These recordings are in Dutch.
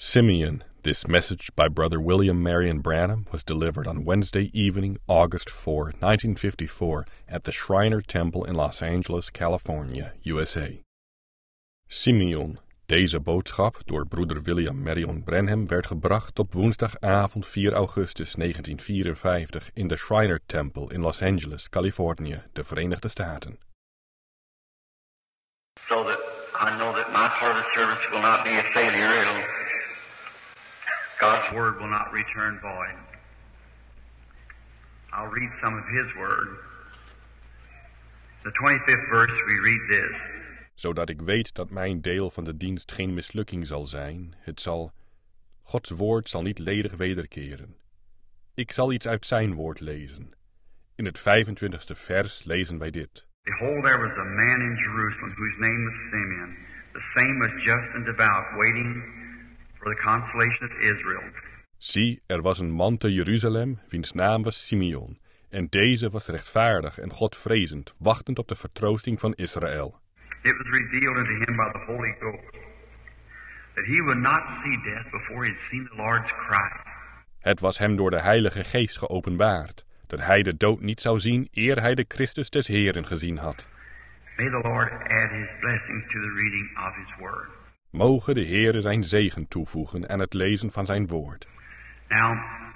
Simeon, this message by Brother William Marion Branham was delivered on Wednesday evening, August 4, 1954, at the Shriner Temple in Los Angeles, California, USA. Simeon, deze boodschap door broeder William Marion Branham werd gebracht op woensdagavond 4 augustus 1954 in de Shriner Temple in Los Angeles, Californië, de Verenigde Staten. So that I know that my part of the service will not be a failure. God's word will not return void. I'll read some of His word. The 25th verse, we read this. Zodat ik weet dat mijn deel van de dienst geen mislukking zal zijn. Gods woord zal niet ledig wederkeren. Ik zal iets uit zijn woord lezen. In het 25e vers lezen wij dit. Behold, there was a man in Jerusalem whose name was Simeon. The same was just and devout, waiting for the consolation of Israel. Zie, er was een man te Jeruzalem, wiens naam was Simeon. En deze was rechtvaardig en Godvrezend, wachtend op de vertroosting van Israël. It was revealed unto him by the Holy Ghost that he would not see death before he had seen the Lord's Christ. Het was hem door de Heilige Geest geopenbaard, dat hij de dood niet zou zien, eer hij de Christus des Heeren gezien had. May the Lord add His blessings to the reading of His word. Mogen de Heere zijn zegen toevoegen aan het lezen van zijn woord. Now,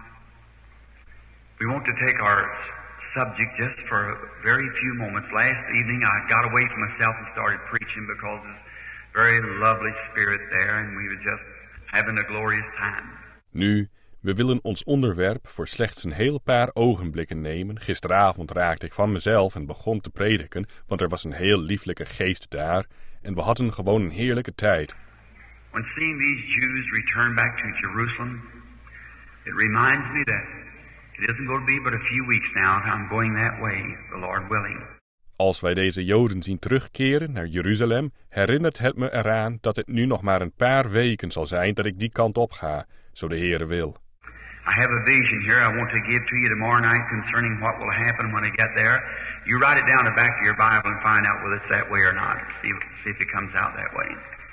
we want to take our subject just for a very few moments. Last evening I got away from myself and started preaching because there's a very lovely spirit there and we were just having a glorious time. Nu, we willen ons onderwerp voor slechts een heel paar ogenblikken nemen. Gisteravond raakte ik van mezelf en begon te prediken, want er was een heel lieflijke geest daar en we hadden gewoon een heerlijke tijd. When seeing these Jews return back to Jerusalem, it reminds me that it isn't going to be but a few weeks now if I'm going that way, the Lord willing. Als wij deze Joden zien terugkeren naar Jeruzalem, herinnert het me eraan dat het nu nog maar een paar weken zal zijn dat ik die kant op ga, zo de Heere wil. I have a vision here I want to give to you tomorrow night concerning what will happen when I get there. You write it down in the back of your Bible and find out whether it's that way or not. See if it comes out that way.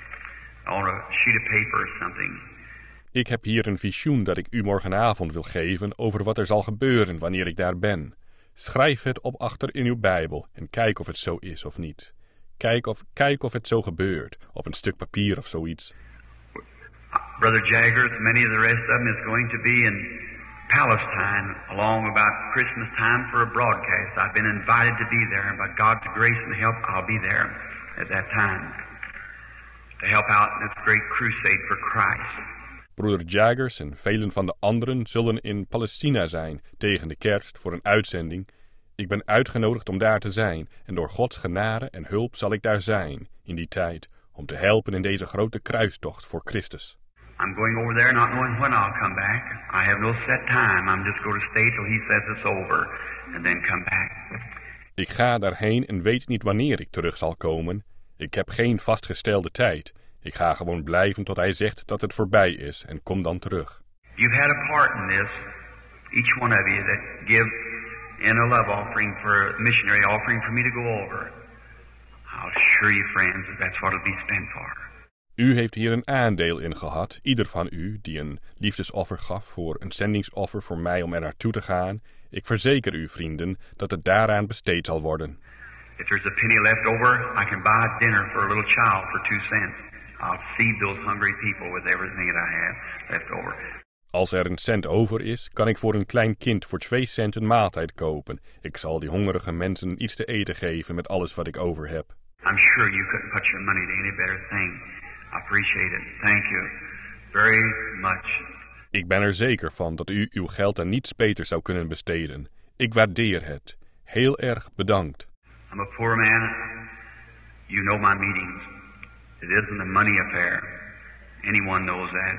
On a sheet of paper or something. Ik heb hier een visioen dat ik u morgenavond wil geven over wat er zal gebeuren wanneer ik daar ben. Schrijf het op achter in uw Bijbel en kijk of het zo is of niet. Kijk of het zo gebeurt, op een stuk papier of zoiets. Brother Jaggers, many of the rest of them is going to be in Palestine along about Christmas time for a broadcast. I've been invited to be there, and by God's grace and help, I'll be there at that time to help out in this great crusade for Christ. Broeder Jaggers en velen van de anderen zullen in Palestina zijn tegen de kerst voor een uitzending. Ik ben uitgenodigd om daar te zijn en door Gods genade en hulp zal ik daar zijn in die tijd om te helpen in deze grote kruistocht voor Christus. I'm going over there not knowing when I'll come back. I have no set time. I'm just going to stay till He says it's over and then come back. Ik ga daarheen en weet niet wanneer ik terug zal komen. Ik heb geen vastgestelde tijd. Ik ga gewoon blijven tot Hij zegt dat het voorbij is en kom dan terug. You've had a part in this, each one of you, that give in a love offering for a missionary offering for me to go over. I'll assure you, friends, that that's what it'll be spent for. U heeft hier een aandeel in gehad, ieder van u die een liefdesoffer gaf voor een zendingsoffer voor mij om er naartoe te gaan. Ik verzeker u, vrienden, dat het daaraan besteed zal worden. If there's a penny left over, I can buy dinner for a little child for 2 cents. I'll feed those hungry people with everything that I have left over. Als er een cent over is, kan ik voor een klein kind voor 2 cent een maaltijd kopen. Ik zal die hongerige mensen iets te eten geven met alles wat ik over heb. I'm sure you couldn't put your money to any better thing. I appreciate it. Thank you very much. Ik ben er zeker van dat u uw geld aan niets beters zou kunnen besteden. Ik waardeer het. Heel erg bedankt. I'm a poor man. You know my meetings. It isn't a money affair. Anyone knows that.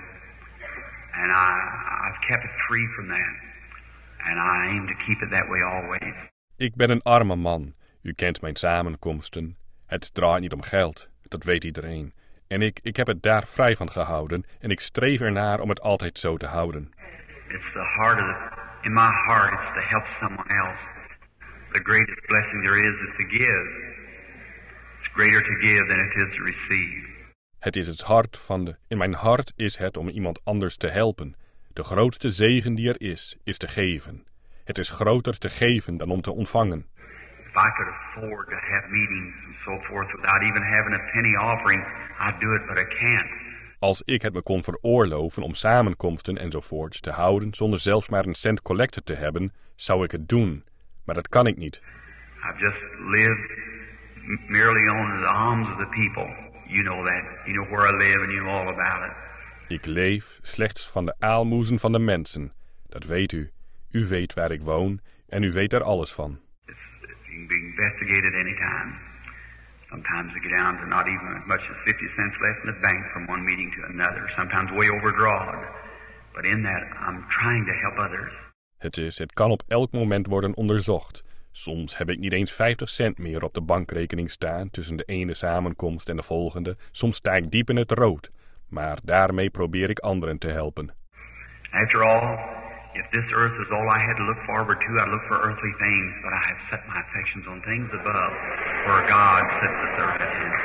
And I've kept it free from that. And I aim to keep it that way always. Ik ben een arme man. U kent mijn samenkomsten. Het draait niet om geld. Dat weet iedereen. En ik heb het daar vrij van gehouden en ik streef ernaar om het altijd zo te houden. It's the heart of in my heart it's to help someone else. The greatest blessing there is to give. It's greater to give than it is to receive. Het is het hart in mijn hart is het om iemand anders te helpen. De grootste zegen die er is te geven. Het is groter te geven dan om te ontvangen. If I could afford to have meetings and so forth without even having a penny offering, I'd do it, but I can't. Als ik het me kon veroorloven om samenkomsten enzovoorts te houden zonder zelfs maar een cent collecte te hebben, zou ik het doen. Maar dat kan ik niet. I've just lived merely on the alms of the people. You know that. You know where I live and you know all about it. Ik leef slechts van de aalmoezen van de mensen. Dat weet u. U weet waar ik woon en u weet er alles van. You can be investigated any time. Sometimes I get down to not even as much as 50 cents left in the bank from one meeting to another. Sometimes way overdrawed. But in that, I'm trying to help others. Het kan op elk moment worden onderzocht. Soms heb ik niet eens 50 cent meer op de bankrekening staan tussen de ene samenkomst en de volgende. Soms sta ik diep in het rood. Maar daarmee probeer ik anderen te helpen. After all, if this earth is all I had to look forward to, I'd look for earthly things, but I have set my affections on things above, where God sits at the right hand.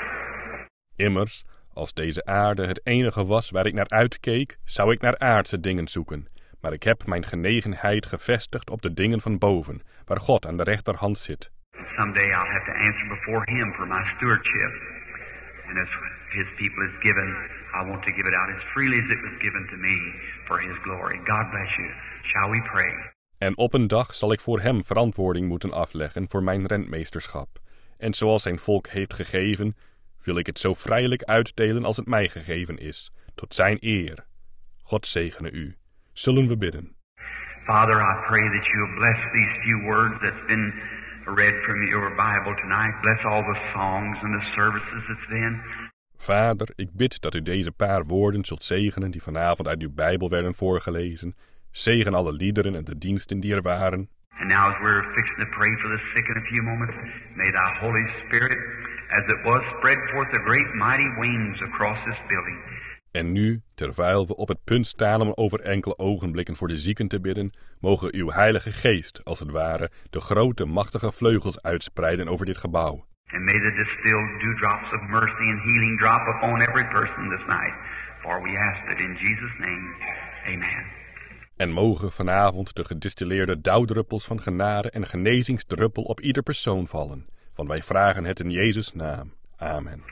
Immers, als deze aarde het enige was waar ik naar uitkeek, zou ik naar aardse dingen zoeken. Maar ik heb mijn genegenheid gevestigd op de dingen van boven, waar God aan de rechterhand zit. Someday I'll have to answer before Him for my stewardship. And as His people is given, I want to give it out as freely as it was given to me for His glory. God bless you. Shall we pray? En op een dag zal ik voor Hem verantwoording moeten afleggen voor mijn rentmeesterschap. En zoals zijn volk heeft gegeven, wil ik het zo vrijelijk uitdelen als het mij gegeven is, tot zijn eer. God zegene u. Zullen we bidden. Father, I pray that you'll bless these few words that's been read from your Bible tonight. Bless all the songs and the services that's been. Vader, ik bid dat u deze paar woorden zult zegenen die vanavond uit uw Bijbel werden voorgelezen. Zegen alle liederen en de diensten die er waren. And now as we're fixing to pray for the sick in a few moments, may thy Holy Spirit, as it was, spread forth the great mighty wings across this building. En nu, terwijl we op het punt staan om over enkele ogenblikken voor de zieken te bidden, mogen uw Heilige Geest, als het ware, de grote, machtige vleugels uitspreiden over dit gebouw. And may the distilled dewdrops of mercy and healing drop upon every person this night. For we ask it in Jesus' name. Amen. En mogen vanavond de gedistilleerde dauwdruppels van genade en genezingsdruppel op ieder persoon vallen. Want wij vragen het in Jezus' naam. Amen.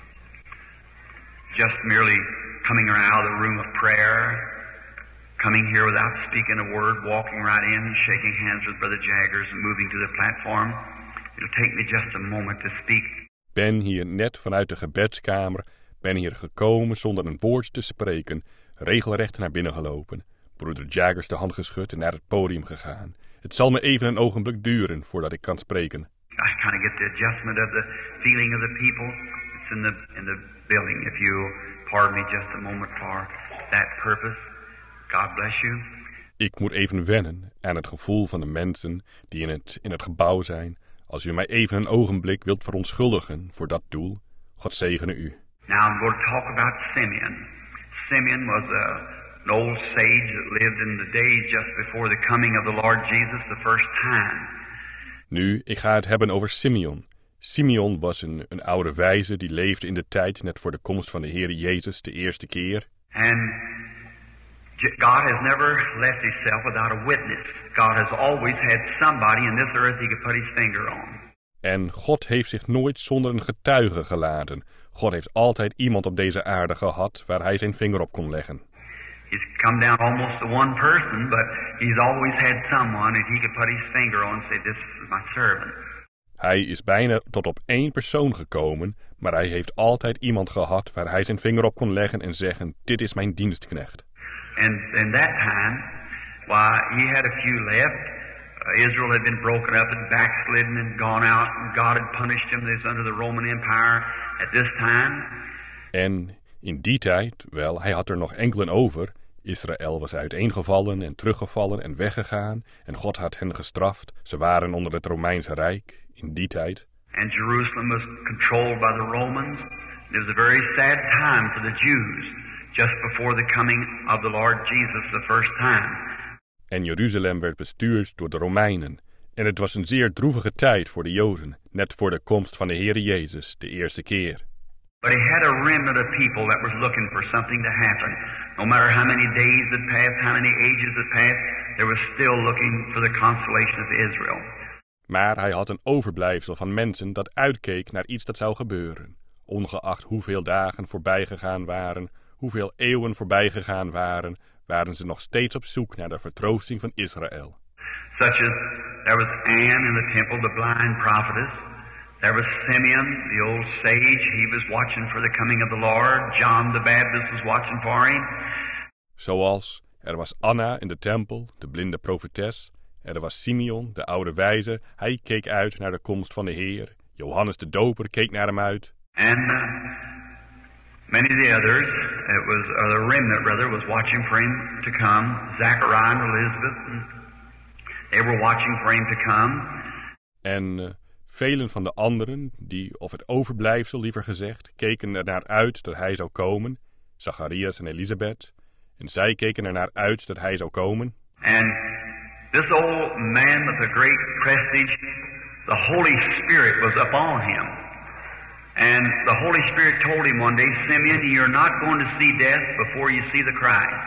Just merely coming out of the room of prayer, coming here without speaking a word, walking right in, shaking hands with Brother Jaggers and moving to the platform. It'll take me just a moment to speak. Ben hier net vanuit de gebedskamer, ben hier gekomen zonder een woord te spreken, regelrecht naar binnen gelopen, broeder Jaggers de hand geschud en naar het podium gegaan. Het zal me even een ogenblik duren voordat ik kan spreken. I kind of get the adjustment of the feeling of the people. It's in the building. If you pardon me just a moment for that purpose. God bless you. Ik moet even wennen aan het gevoel van de mensen die in het gebouw zijn. Als u mij even een ogenblik wilt verontschuldigen voor dat doel, God zegene u. Now I'm going to talk about Simeon. Simeon was an old sage that lived in the days just before the coming of the Lord Jesus the first time. Nu, ik ga het hebben over Simeon. Simeon was een oude wijze die leefde in de tijd net voor de komst van de Heer Jezus de eerste keer. And God has never left himself without a witness. God has always had somebody in this earth he could put his finger on. En God heeft zich nooit zonder een getuige gelaten. God heeft altijd iemand op deze aarde gehad waar hij zijn vinger op kon leggen. He's come down almost to one person, but he's always had someone that he could put his finger on and say, this is my servant. Hij is bijna tot op één persoon gekomen, maar hij heeft altijd iemand gehad waar hij zijn vinger op kon leggen en zeggen, dit is mijn dienstknecht. And in that time, why, he had a few left. Israel had been broken up and backslidden and gone out, and God had punished him. They was under the Roman Empire at this time. En in die tijd, wel, hij had er nog enkelen over. Israël was uiteengevallen en teruggevallen en weggegaan. En God had hen gestraft. Ze waren onder het Romeinse Rijk in die tijd. And Jerusalem was controlled by the Romans. It was a very sad time for the Jews, just before the coming of the Lord Jesus the first time. En Jeruzalem werd bestuurd door de Romeinen. En het was een zeer droevige tijd voor de Joden, net voor de komst van de Heere Jezus de eerste keer. But he had a remnant of people that was looking for something to happen. No matter how many days had passed, how many ages had passed, they were still looking for the consolation of Israel. Maar hij had een overblijfsel van mensen dat uitkeek naar iets dat zou gebeuren. Ongeacht hoeveel dagen voorbij gegaan waren, hoeveel eeuwen voorbij gegaan waren, waren ze nog steeds op zoek naar de vertroosting van Israël. Such as, there was Anne in the temple, the blind prophetess. There was Simeon, the old sage. He was watching for the coming of the Lord. John the Baptist was watching for him. Zoals, er was Anna in de tempel, de blinde profetes. Er was Simeon, de oude wijze. Hij keek uit naar de komst van de Heer. Johannes de Doper keek naar hem uit. And many of the others, it was the remnant rather, was watching for him to come. Zachariah and Elizabeth, they were watching for him to come. En velen van de anderen, die, of het overblijfsel liever gezegd, keken er naar uit dat hij zou komen. Zacharias en Elisabeth. En zij keken er naar uit dat hij zou komen. And this old man with a great prestige, the Holy Spirit was upon him. And the Holy Spirit told him one day, Simeon, you're not going to see death before you see the Christ.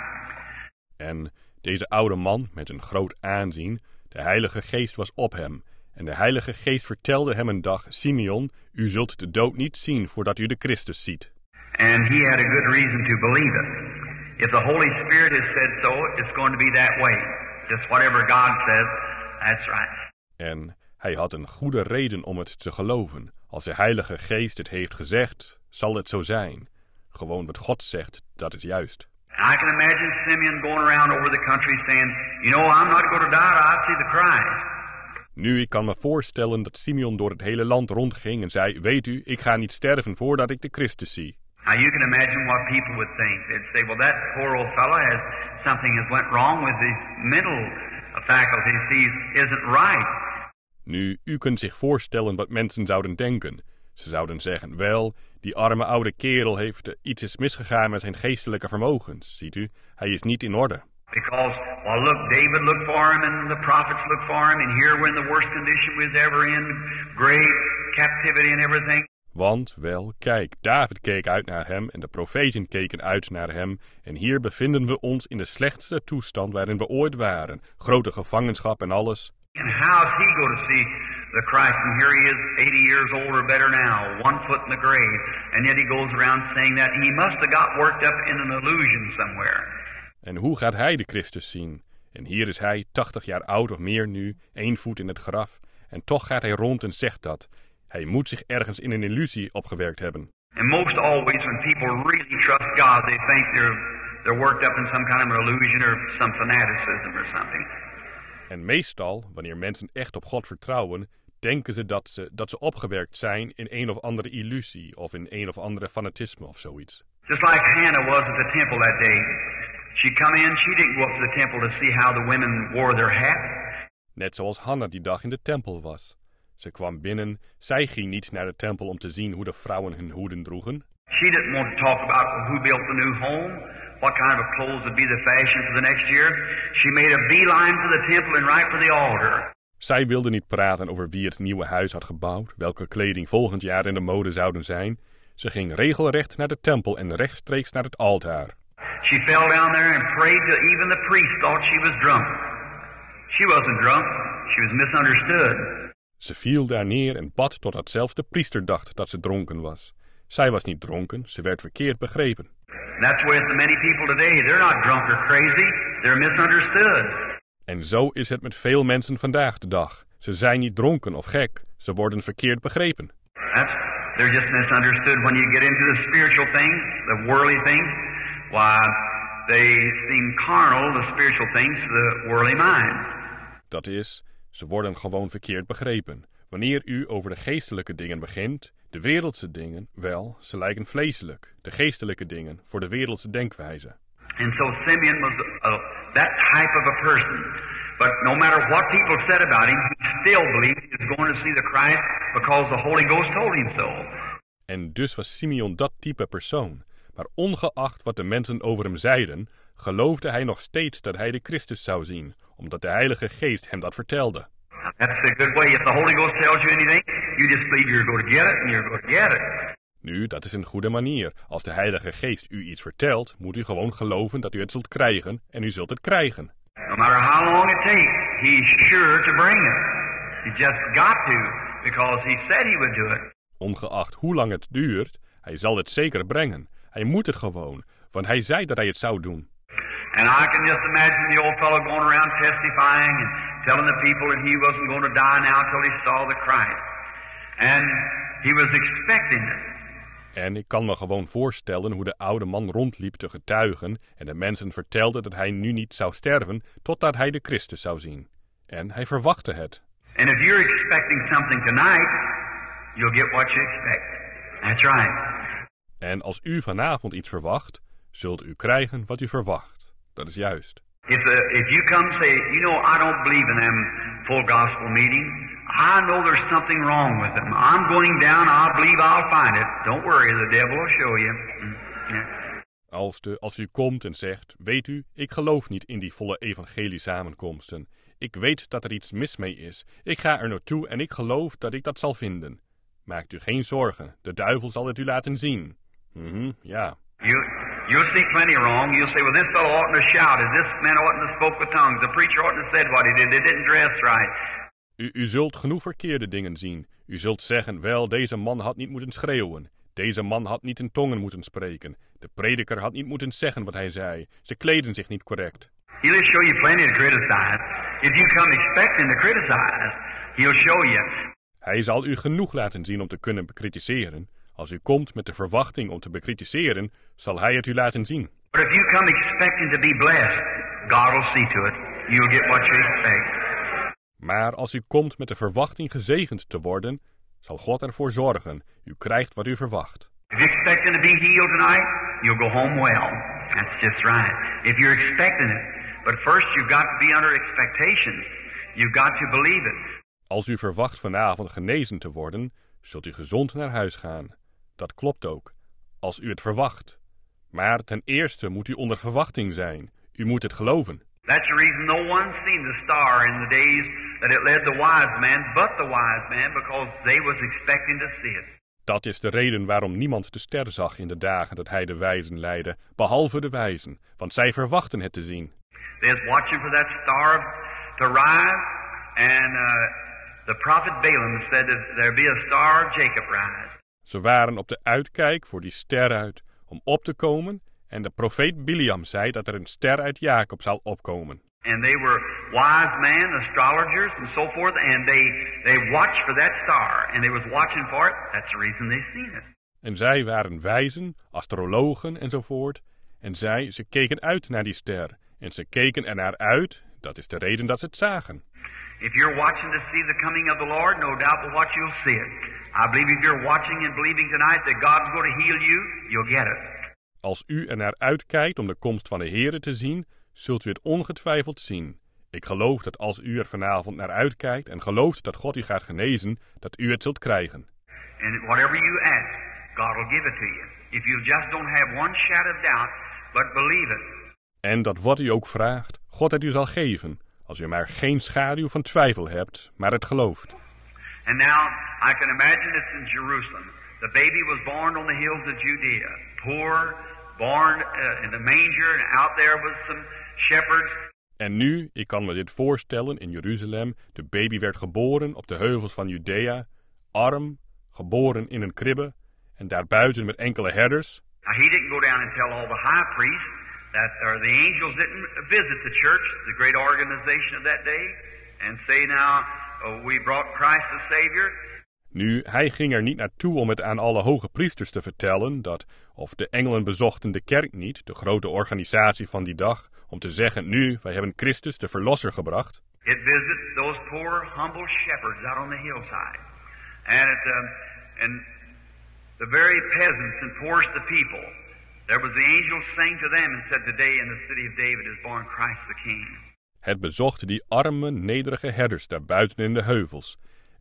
En deze oude man met een groot aanzien, de Heilige Geest was op hem. En de Heilige Geest vertelde hem een dag, Simeon, u zult de dood niet zien voordat u de Christus ziet. And he had a good reason to believe it. If the Holy Spirit has said so, it's going to be that way. Just whatever God says, that's right. En hij had een goede reden om het te geloven. Als de Heilige Geest het heeft gezegd, zal het zo zijn. Gewoon wat God zegt, dat is juist. I can imagine Simeon going around over the country saying, you know, I'm not going to die, I see the Christ. Nu, ik kan me voorstellen dat Simeon door het hele land rondging en zei, weet u, ik ga niet sterven voordat ik de Christus zie. Now you can imagine what people would think. They'd say, well, that poor old fellow has something has went wrong with his mental faculties. He isn't right. Nu, u kunt zich voorstellen wat mensen zouden denken. Ze zouden zeggen, wel, die arme oude kerel heeft iets is misgegaan met zijn geestelijke vermogens. Ziet u, hij is niet in orde. Because, well, look, David looked for him and the prophets looked for him, and here we're in the worst condition we was ever in, great captivity and everything. Want, wel, kijk, David keek uit naar hem en de profeten keken uit naar hem. En hier bevinden we ons in de slechtste toestand waarin we ooit waren. Grote gevangenschap en alles. And how is he going to see the Christ? And here he is, 80 years old or better now, 1 foot in the grave. And yet he goes around saying that he must have got worked up in an illusion somewhere. En hoe gaat hij de Christus zien? En hier is hij, 80 jaar oud of meer nu, 1 voet in het graf. En toch gaat hij rond en zegt dat. Hij moet zich ergens in een illusie opgewerkt hebben. And most always when people really trust God, they think they're worked up in some kind of an illusion or some fanaticism or something. En meestal, wanneer mensen echt op God vertrouwen, denken ze dat ze opgewerkt zijn in een of andere illusie of in een of andere fanatisme of zoiets. Just like Hannah was at the temple that day. She come in, she didn't go up to the temple to see how the women wore their hat. Net zoals Hanna die dag in de tempel was. Ze kwam binnen, zij ging niet naar de tempel om te zien hoe de vrouwen hun hoeden droegen. She didn't want to talk about who built the new home, what kind of clothes would be the fashion for the next year. She made a beeline for the temple and right for the altar. Zij wilde niet praten over wie het nieuwe huis had gebouwd, welke kleding volgend jaar in de mode zouden zijn. Ze ging regelrecht naar de tempel en rechtstreeks naar het altaar. She fell down there and prayed till even the priest thought she was drunk. She wasn't drunk, she was misunderstood. Ze viel daar neer en bad totdat zelfs de priester dacht dat ze dronken was. Zij was niet dronken, ze werd verkeerd begrepen. That's with many people today. They're not drunk or crazy, they're misunderstood. En zo is het met veel mensen vandaag de dag. Ze zijn niet dronken of gek, ze worden verkeerd begrepen. They're just misunderstood when you get into the spiritual things, the worldly things. Why, they seem carnal, the spiritual things, the worldly mind. Dat is, ze worden gewoon verkeerd begrepen. Wanneer u over de geestelijke dingen begint, de wereldse dingen, wel, ze lijken vleeselijk. De geestelijke dingen voor de wereldse denkwijze. And so Simeon was that type of a person. But no matter what people said about him, he still believed he was going to see the Christ because the Holy Ghost told him so. En dus was Simeon dat type persoon. Maar ongeacht wat de mensen over hem zeiden, geloofde hij nog steeds dat hij de Christus zou zien, omdat de Heilige Geest hem dat vertelde. That's a good way. If the Holy Ghost tells you anything, you just believe you're going to get it and you're going to get it. Nu, dat is een goede manier. Als de Heilige Geest u iets vertelt, moet u gewoon geloven dat u het zult krijgen en u zult het krijgen. No matter how long it takes, he's sure to bring it. He just got to, because he said he would do it. Ongeacht hoe lang het duurt, hij zal het zeker brengen. Hij moet het gewoon, want hij zei dat hij het zou doen. And I can just imagine the old fellow going around testifying and telling the people that he wasn't going to die now till he saw the Christ. And he was expecting it. En ik kan me gewoon voorstellen hoe de oude man rondliep te getuigen en de mensen vertelde dat hij nu niet zou sterven totdat hij de Christus zou zien. En hij verwachtte het. And if you're expecting something tonight, you'll get what you expect. That's right. En als u vanavond iets verwacht, zult u krijgen wat u verwacht. Dat is juist. If you come say, you know, I don't believe in them full gospel meetings. I know there's something wrong with them. I'm going down. I believe I'll find it. Don't worry, the devil will show you. Yeah. Als u komt en zegt, weet u, ik geloof niet in die volle evangeliesamenkomsten. Ik weet dat er iets mis mee is. Ik ga er naartoe en ik geloof dat ik dat zal vinden. Maakt u geen zorgen, de duivel zal het u laten zien. Ja. You'll see plenty wrong. You'll say, well, this fellow oughtn't to shout. This man oughtn't to spoke with tongues. The preacher oughtn't to said what he did. They didn't dress right. U zult genoeg verkeerde dingen zien. U zult zeggen, wel, deze man had niet moeten schreeuwen. Deze man had niet in tongen moeten spreken. De prediker had niet moeten zeggen wat hij zei. Ze kleden zich niet correct. He'll show you plenty to criticize. If you come expecting to criticize, he'll show you. Hij zal u genoeg laten zien om te kunnen bekritiseren. Als u komt met de verwachting om te bekritiseren, zal hij het u laten zien. But if you come expecting to be blessed, God will see to it. You'll get what you expect. Maar als u komt met de verwachting gezegend te worden, zal God ervoor zorgen. U krijgt wat u verwacht. If you're expecting to be healed tonight, you'll go home well. That's just right. If you're expecting it. But first you've got to be under expectation. You've got to believe it. Als u verwacht vanavond genezen te worden, zult u gezond naar huis gaan. Dat klopt ook, als u het verwacht. Maar ten eerste moet u onder verwachting zijn. U moet het geloven. That's the reason no one seen the star in the days that it led the wise man, but the wise man, because they was expecting to see it. Dat is de reden waarom niemand de ster zag in de dagen dat hij de wijzen leidde, behalve de wijzen, want zij verwachten het te zien. They was watching for that star to rise, and the prophet Balaam said that there be a star of Jacob rise. Ze waren op de uitkijk voor die ster uit om op te komen, en de profeet Biliam zei dat er een ster uit Jacob zal opkomen. And they were wise men, astrologers, and so forth, and they watched for that star, and they was watching for it. That's the reason they seen it. En zij waren wijzen, astrologen enzovoort, en ze keken uit naar die ster. En ze keken er naar uit, dat is de reden dat ze het zagen. If you're watching to see the coming of the Lord, no doubt but what you'll see it. I believe if you're watching and believing tonight that God's going to heal you, you'll get it. Als u er naar uitkijkt om de komst van de Here te zien, zult u het ongetwijfeld zien. Ik geloof dat als u er vanavond naar uitkijkt en gelooft dat God u gaat genezen, dat u het zult krijgen. And whatever you ask, God will give it to you. If you just don't have one shadow of doubt, but believe it. En dat wat u ook vraagt, God het u zal geven, als u maar geen schaduw van twijfel hebt, maar het gelooft. And now, I can imagine it's in Jerusalem. The baby was born on the hills of Judea, poor, born in the manger, and out there was some shepherds. En nu, ik kan me dit voorstellen, in Jeruzalem, de baby werd geboren op de heuvels van Judea, arm, geboren in een kribbe, en daarbuiten met enkele herders. Now, he didn't go down and tell all the high priests that the angels didn't visit the church, the great organization of that day, and say now, we brought Christ the Savior. Nu, hij ging er niet naartoe om het aan alle hoge priesters te vertellen dat, of de engelen bezochten de kerk niet, de grote organisatie van die dag, om te zeggen, nu, wij hebben Christus de Verlosser gebracht. It visits those poor, humble shepherds out on the hillside. And the very peasants and poorest of people, there was the angel saying to them and said, today in the city of David is born Christ the King. Het bezocht die arme, nederige herders daar buiten in de heuvels.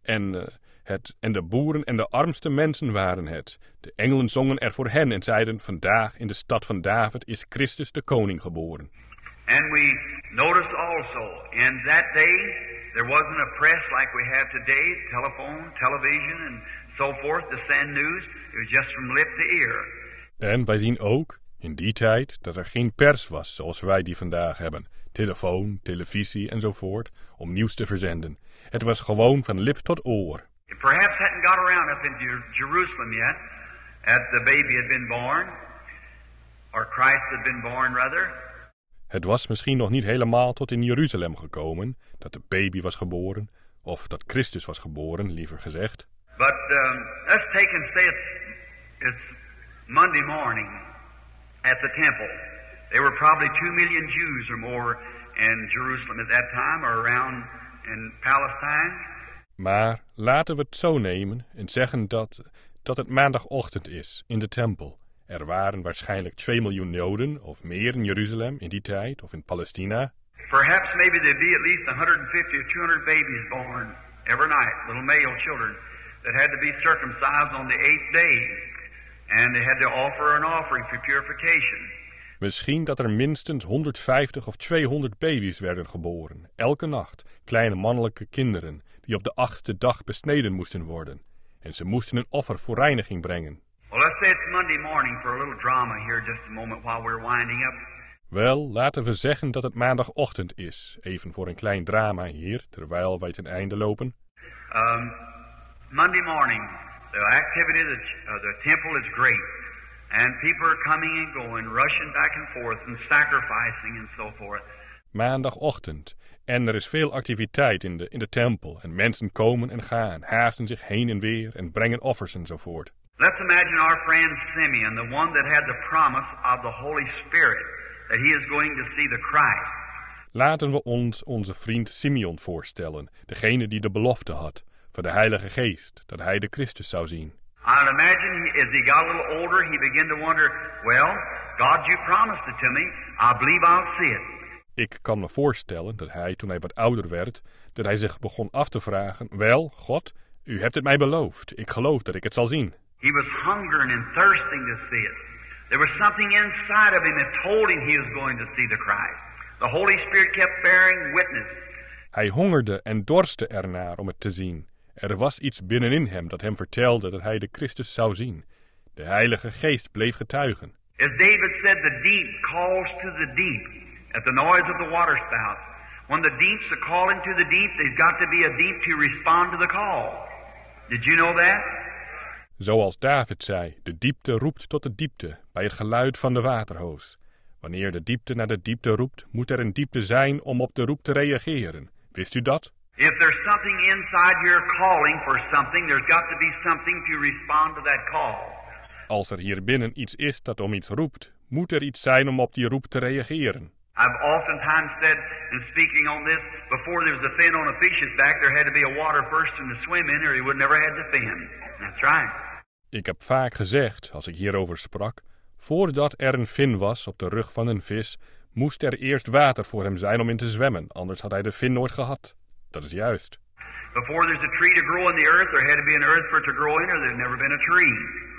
En de boeren en de armste mensen waren het. De engelen zongen er voor hen en zeiden, vandaag in de stad van David is Christus de koning geboren. And we noticed also, in that day, there wasn't a press like we have today, telephone, television, and so forth to send news. It was just from lip to ear. En wij zien ook, in die tijd, dat er geen pers was zoals wij die vandaag hebben. Telefoon, televisie enzovoort, om nieuws te verzenden. Het was gewoon van lip tot oor. It perhaps hadn't got around up in Jerusalem yet, as the baby had been born, or Christ had been born, rather. Het was misschien nog niet helemaal tot in Jeruzalem gekomen, dat de baby was geboren, of dat Christus was geboren, liever gezegd. But let's take and say it's Monday morning at the temple. There were probably 2 million Jews or more in Jerusalem at that time, or around in Palestine. Maar laten we het zo nemen en zeggen dat het maandagochtend is in de tempel. Er waren waarschijnlijk 2 miljoen Joden of meer in Jeruzalem in die tijd of in Palestina. Perhaps maybe there'd be at least 150 or 200 babies born every night, little male children that had to be circumcised on the 8th day. And they had to offer an offering for purification. Misschien dat er minstens 150 of 200 baby's werden geboren, elke nacht, kleine mannelijke kinderen, die op de 8e dag besneden moesten worden. En ze moesten een offer voor reiniging brengen. Well, let's say it's Monday morning for a little drama here just a moment while we're winding up. Wel, laten we zeggen dat het maandagochtend is, even voor een klein drama hier, terwijl wij ten einde lopen. Monday morning, the activity of the temple is great. And people are coming and going, rushing back and forth and sacrificing and so forth. Maandagochtend. En er is veel activiteit in de tempel. En mensen komen en gaan, haasten zich heen en weer en brengen offers enzovoort. Let's imagine our friend Simeon, the one that had the promise of the Holy Spirit, that he is going to see the Christ. Laten we ons onze vriend Simeon voorstellen, degene die de belofte had, voor de Heilige Geest, dat hij de Christus zou zien. I'd imagine as he got a little older, he began to wonder, well, God, you promised it to me. I believe I'll see it. Ik kan me voorstellen dat hij, toen hij wat ouder werd, dat hij zich begon af te vragen, wel, God, u hebt het mij beloofd. Ik geloof dat ik het zal zien. He was hungering and thirsting to see it. There was something inside of him that told him he was going to see the Christ. The Holy Spirit kept bearing witness. Hij hongerde en dorstte ernaar om het te zien. Er was iets binnenin hem dat hem vertelde dat hij de Christus zou zien. De Heilige Geest bleef getuigen. As David said, the deep calls to the deep at the noise of the waterspout. When the deeps are calling to the deep, there's got to be a deep to respond to the call. Did you know that? Zoals David zei, de diepte roept tot de diepte, bij het geluid van de waterhoos. Wanneer de diepte naar de diepte roept, moet er een diepte zijn om op de roep te reageren. Wist u dat? If there's something inside your calling for something, there's got to be something to respond to that call. Als er hier binnen iets is dat om iets roept, moet er iets zijn om op die roep te reageren. I've oftentimes said, in speaking on this, before there was a fin on a fish's back, there had to be a water first in to swim in, or he would never had the fin. That's right. Ik heb vaak gezegd, als ik hierover sprak, voordat er een vin was op de rug van een vis, moest er eerst water voor hem zijn om in te zwemmen, anders had hij de vin nooit gehad. Dat is juist. Before there's a tree to grow in the earth, there had to be an earth for it to grow in, or there's never been a tree.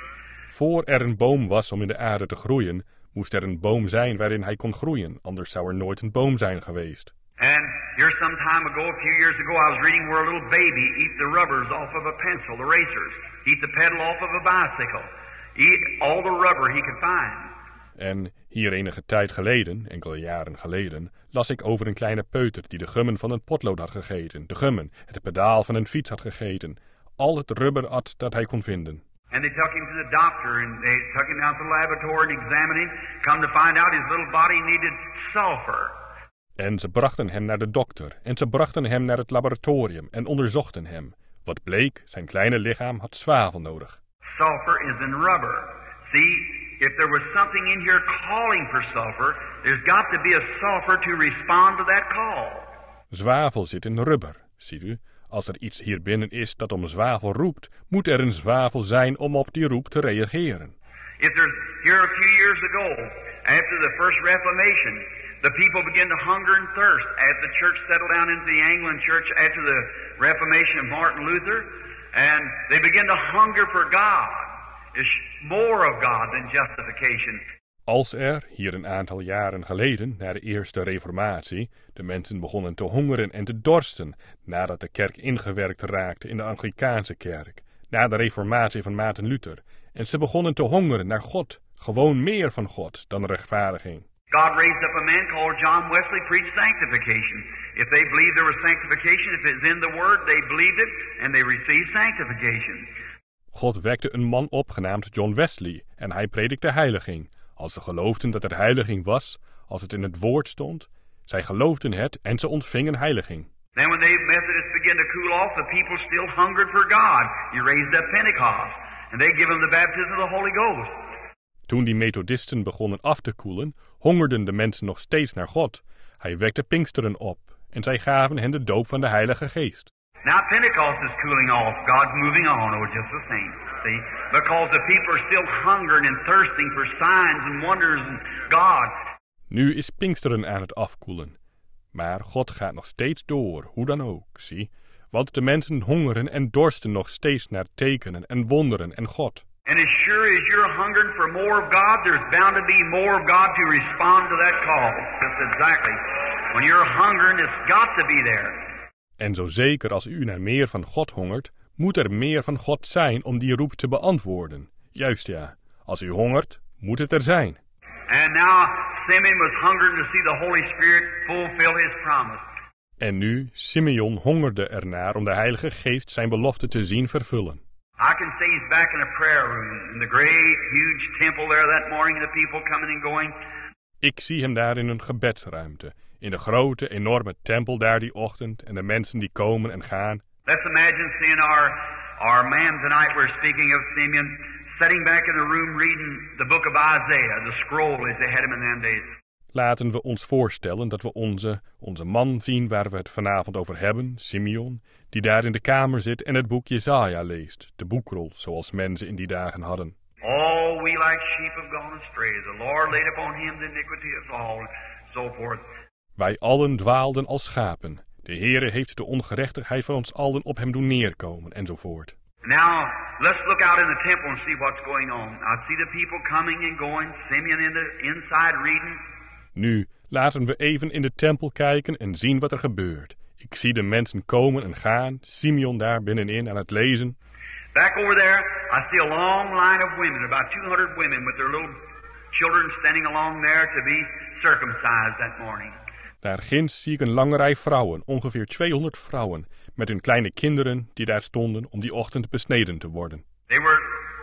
Voor er een boom was om in de aarde te groeien, moest er een boom zijn waarin hij kon groeien, anders zou er nooit een boom zijn geweest. And here some time ago, a few years ago, I was reading where a little baby eat the rubbers off of a pencil, the racers, eat the pedal off of a bicycle, eat all the rubber he could find. En hier enige tijd geleden, enkele jaren geleden, las ik over een kleine peuter die de gummen van een potlood had gegeten, de gummen, het pedaal van een fiets had gegeten, al het rubber at dat hij kon vinden. And they took him to the doctor, and they took him down to the laboratory and examined him, come to find out his little body needed sulfur. En ze brachten hem naar de dokter, en ze brachten hem naar het laboratorium en onderzochten hem. Wat bleek, zijn kleine lichaam had zwavel nodig. Sulfur is in rubber. See, if there was something in here calling for sulfur, there's got to be a sulfur to respond to that call. Zwavel zit in rubber, ziet u. Als er iets hier binnen is dat om zwavel roept, moet er een zwavel zijn om op die roep te reageren. If there's, here a few years ago, after the first Reformation, the people began to hunger and thirst as the church settled down into the Anglican church after the Reformation of Martin Luther, and they began to hunger for God. It's more of God than justification. Als er, hier een aantal jaren geleden, na de eerste reformatie, de mensen begonnen te hongeren en te dorsten, nadat de kerk ingewerkt raakte in de Anglikaanse kerk, na de reformatie van Maarten Luther, en ze begonnen te hongeren naar God, gewoon meer van God dan rechtvaardiging. God raised up a man called John Wesley, preached sanctification. If they believed there was sanctification, if it's in the Word, they believed it and they received sanctification. God wekte een man op genaamd John Wesley en hij predikte heiliging. Als ze geloofden dat er heiliging was, als het in het woord stond, zij geloofden het en ze ontvingen heiliging. Then when the Methodists began to cool off, the people still hungered for God. He raised up Pentecost and they give them the baptism of the Holy Ghost. Toen die methodisten begonnen af te koelen, hongerden de mensen nog steeds naar God. Hij wekte Pinksteren op en zij gaven hen de doop van de Heilige Geest. Now Pentecost is cooling off. God's moving on, just the same. See? Because the people are still hungering and thirsting for signs and wonders and God. Nu is Pinksteren aan het afkoelen. Maar God gaat nog steeds door, hoe dan ook, zie. Want de mensen hongeren en dorsten nog steeds naar tekenen en wonderen en God. And as sure as you're hungering for more of God, there's bound to be more of God to respond to that call. That's exactly. When you're hungering, it's got to be there. En zo zeker als u naar meer van God hongert, moet er meer van God zijn om die roep te beantwoorden. Juist ja, als u hongert, moet het er zijn. And now Simeon was hungering to see the Holy Spirit fulfill his promise. En nu, Simeon hongerde ernaar om de Heilige Geest zijn belofte te zien vervullen. I can say he's back in a prayer room in the great, huge temple there that morning, the people coming and going. Ik zie hem daar in een gebedsruimte, in de grote, enorme tempel daar die ochtend en de mensen die komen en gaan. Let's imagine seeing our man tonight, we're speaking of Simeon, sitting back in the room reading the book of Isaiah, the scroll as they had him in them days. Laten we ons voorstellen dat we onze man zien waar we het vanavond over hebben, Simeon, die daar in de kamer zit en het boek Jesaja leest, de boekrol zoals mensen in die dagen hadden. All we like sheep have gone astray. The Lord laid upon him the iniquity of all, and so forth. Wij allen dwaalden als schapen. De Heere heeft de ongerechtigheid van ons allen op hem doen neerkomen, enzovoort. Now, let's look out in the temple and see what's going on. I see the people coming and going, Simeon in the inside reading. Nu, laten we even in de tempel kijken en zien wat er gebeurt. Ik zie de mensen komen en gaan, Simeon daar binnenin aan het lezen. Back over there, I see a long line of women, about 200 women with their little children standing along there to be circumcised that morning. Daar ginds zie ik een lange rij vrouwen, ongeveer 200 vrouwen, met hun kleine kinderen die daar stonden om die ochtend besneden te worden. They were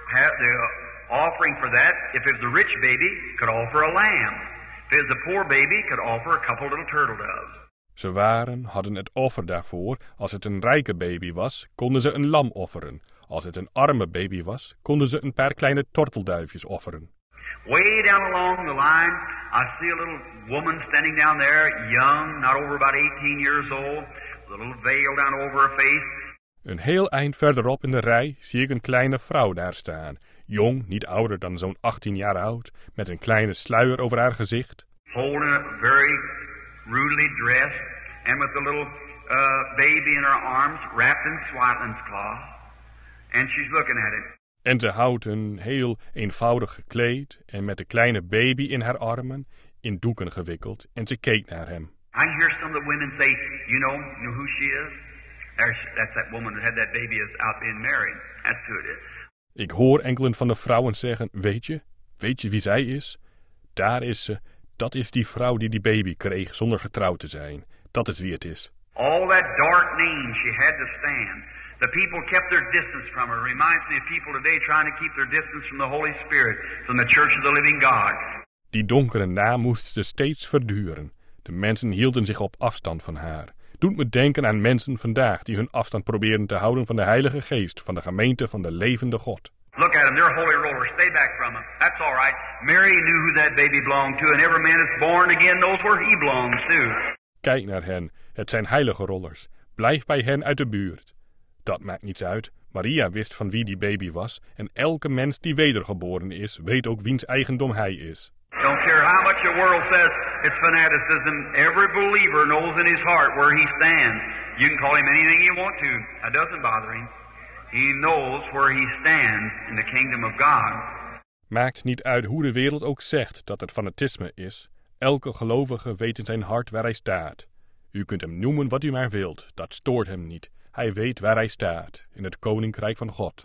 the offering for that. If it was a rich baby, could offer a lamb. If it was a poor baby, could offer a couple little turtle doves. Ze hadden het offer daarvoor. Als het een rijke baby was, konden ze een lam offeren. Als het een arme baby was, konden ze een paar kleine tortelduifjes offeren. Way down along the line, I see a little woman standing down there, young, not over about 18 years old, with a little veil down over her face. Een heel eind verderop in de rij zie ik een kleine vrouw daar staan. Jong, niet ouder dan zo'n 18 jaar oud, met een kleine sluier over haar gezicht. Holding a very rudely dressed, and with a little baby in her arms, wrapped in swaddling's cloth, and she's looking at it. En ze houdt een heel eenvoudig gekleed en met een kleine baby in haar armen, in doeken gewikkeld, en ze keek naar hem. I hear some of the women say, you know who she is? That's that woman that had that baby is out being married. That's who it is. Ik hoor enkele van de vrouwen zeggen, weet je wie zij is? Daar is ze, dat is die vrouw die die baby kreeg zonder getrouwd te zijn. Dat is wie het is. All that dark name she had to stand. The people kept their distance from her. Reminds me of people today trying to keep their distance from the Holy Spirit, from the Church of the Living God. Die donkere naam moest ze steeds verduren. De mensen hielden zich op afstand van haar. Doet me denken aan mensen vandaag die hun afstand proberen te houden van de Heilige Geest, van de gemeente van de levende God. Look at them, they're holy rollers. Stay back from them. That's all right. Mary knew who that baby belonged to, and every man that's born again knows where he belongs to. Kijk naar hen, het zijn heilige rollers. Blijf bij hen uit de buurt. Dat maakt niets uit. Maria wist van wie die baby was, en elke mens die wedergeboren is, weet ook wiens eigendom hij is. Don't care how much the world says it's fanaticism. Every believer knows in his heart where he stands. You can call him anything you want to. That doesn't bother him. He knows where he stands in the kingdom of God. Maakt niet uit hoe de wereld ook zegt dat het fanatisme is. Elke gelovige weet in zijn hart waar hij staat. U kunt hem noemen wat u maar wilt. Dat stoort hem niet. Hij weet waar hij staat, in het koninkrijk van God.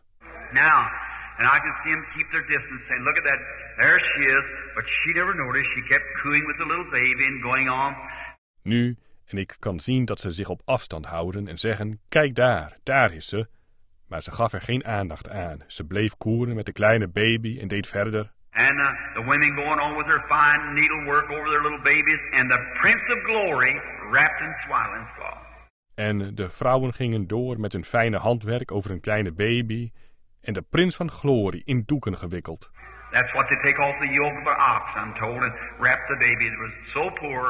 Now, and I can see them keep their distance, saying, look at that, there she is. But she never noticed. She kept cooing with the little baby and going on. Nu, en ik kan zien dat ze zich op afstand houden en zeggen, kijk daar is ze. Maar ze gaf er geen aandacht aan. Ze bleef koeren met de kleine baby en deed verder. And the women going on with their fine needlework over their little babies, and the Prince of Glory wrapped in swaddling cloth. En de vrouwen gingen door met hun fijne handwerk over een kleine baby en de prins van glorie in doeken gewikkeld. That's what they take off the yoke of an ox, I'm told, and wrap the baby. It was so poor,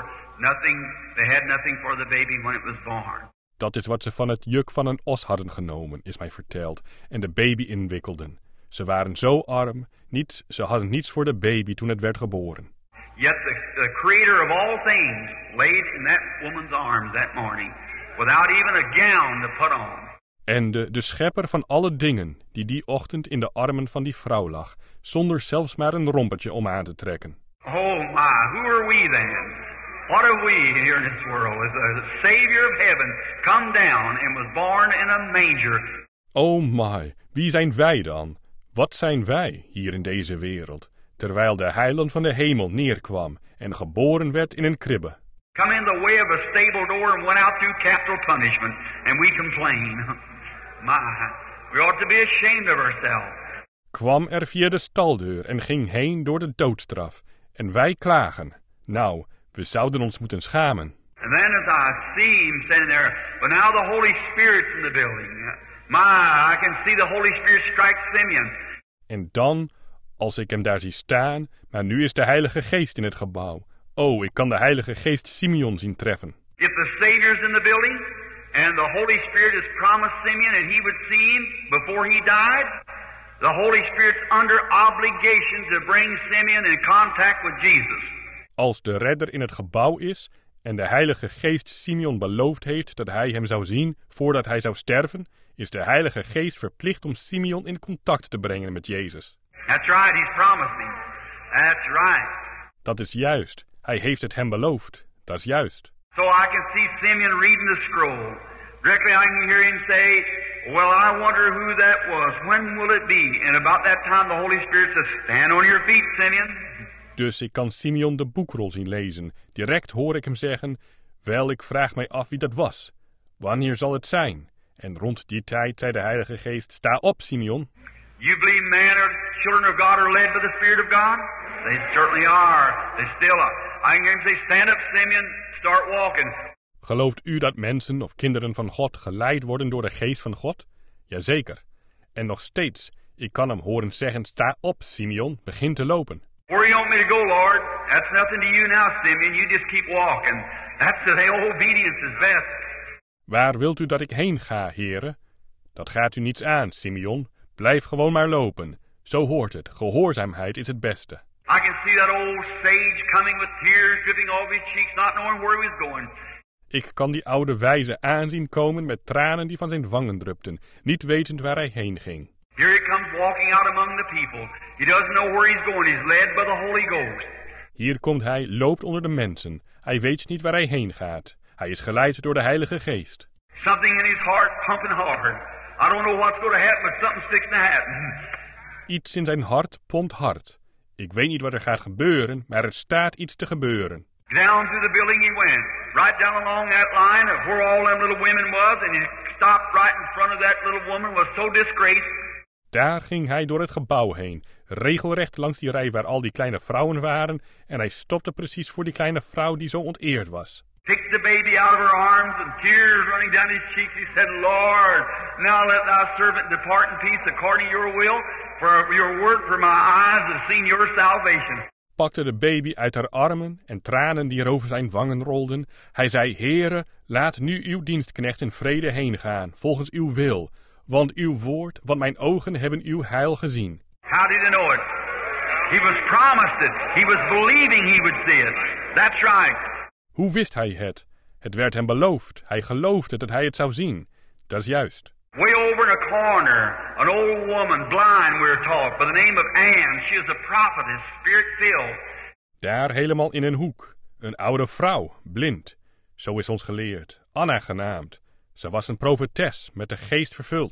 they had nothing for the baby when it was born. Dat is wat ze van het juk van een os hadden genomen, is mij verteld, en de baby inwikkelden. Ze waren zo arm, ze hadden niets voor de baby toen het werd geboren. Yet the creator of all things laid in that woman's arms that morning, without even a gown to put on. En de schepper van alle dingen, die ochtend in de armen van die vrouw lag, zonder zelfs maar een rompertje om aan te trekken. Oh my, who are we then? What are we here in this world? As the Savior of heaven come down and was born in a manger. Oh my, wie zijn wij dan? Wat zijn wij hier in deze wereld, terwijl de heiland van de hemel neerkwam en geboren werd in een kribbe? Come in the way of a stable door and went out through capital punishment, and we complain. My, we ought to be ashamed of ourselves. Kwam er via de staldeur en ging heen door de doodstraf, en wij klagen. Nou, we zouden ons moeten schamen. And then as I see him standing there, but now the Holy Spirit's in the building. My, I can see the Holy Spirit strike Simeon. En dan, als ik hem daar zie staan, maar nu is de Heilige Geest in het gebouw. Oh, ik kan de Heilige Geest Simeon zien treffen. If the Savior's in the building, and the Holy Spirit has promised Simeon that he would see him before he died, the Holy Spirit's under obligation to bring Simeon in contact with Jesus. Als de redder in het gebouw is en de Heilige Geest Simeon beloofd heeft dat hij hem zou zien voordat hij zou sterven, is de Heilige Geest verplicht om Simeon in contact te brengen met Jezus. That's right, he's promised him. That's right. Dat is juist. Hij heeft het hem beloofd. Dat is juist. So I can see Simeon reading the scroll. Directly I can hear him say, well, I wonder who that was. When will it be? And about that time the Holy Spirit says, stand on your feet, Simeon. Dus ik kan Simeon de boekrol zien lezen. Direct hoor ik hem zeggen, wel, ik vraag mij af wie dat was. Wanneer zal het zijn? En rond die tijd zei de Heilige Geest, sta op, Simeon. You believe man or children of God are led by the Spirit of God? They certainly are. They still are. I can hear him say, stand up, Simeon, start walking. Gelooft u dat mensen of kinderen van God geleid worden door de Geest van God? Jazeker. En nog steeds, ik kan hem horen zeggen, sta op, Simeon, begin te lopen. Where you want me to go, Lord? That's nothing to you now, Simeon. You just keep walking. That's the obedience is best. Waar wilt u dat ik heen ga, heren? Dat gaat u niets aan, Simeon. Blijf gewoon maar lopen. Zo hoort het. Gehoorzaamheid is het beste. I can see that old sage coming with tears dripping off his cheeks, not knowing where he was going. Ik kan die oude wijze aanzien komen met tranen die van zijn wangen drupten, niet wetend waar hij heen ging. Here he comes walking out among the people. He doesn't know where he's going. He's led by the Holy Ghost. Hier komt hij, loopt onder de mensen. Hij weet niet waar hij heen gaat. Hij is geleid door de Heilige Geest. Something in his heart pumping hard. I don't know what's going to happen, but something's fixing to happen. Iets in zijn hart pompt hard. Ik weet niet wat er gaat gebeuren, maar er staat iets te gebeuren. Down through the building he went, right down along that line of where all them little women was, and he stopped right in front of that little woman, was so disgraced. Daar ging hij door het gebouw heen, regelrecht langs die rij waar al die kleine vrouwen waren, en hij stopte precies voor die kleine vrouw die zo onteerd was. Picked the baby out of her arms, and tears running down his cheeks. He said, Lord, now let thy servant depart in peace according to your will, for your word, for my eyes have seen your salvation. Pakte de baby uit haar armen en tranen die er over zijn wangen rolden. Hij zei, Heere, laat nu uw dienstknecht in vrede heen gaan, volgens uw wil. Want uw woord, want mijn ogen hebben uw heil gezien. How did he know it? He was promised it. He was believing he would see it. That's right. Hoe wist hij het? Het werd hem beloofd. Hij geloofde dat hij het zou zien. Dat is juist. Way over in a corner, an old woman, blind, we're taught, by the name of Anne. She is a prophetess, spirit-filled. Daar helemaal in een hoek. Een oude vrouw, blind. Zo is ons geleerd. Anna genaamd. Ze was een profetes, met de geest vervuld.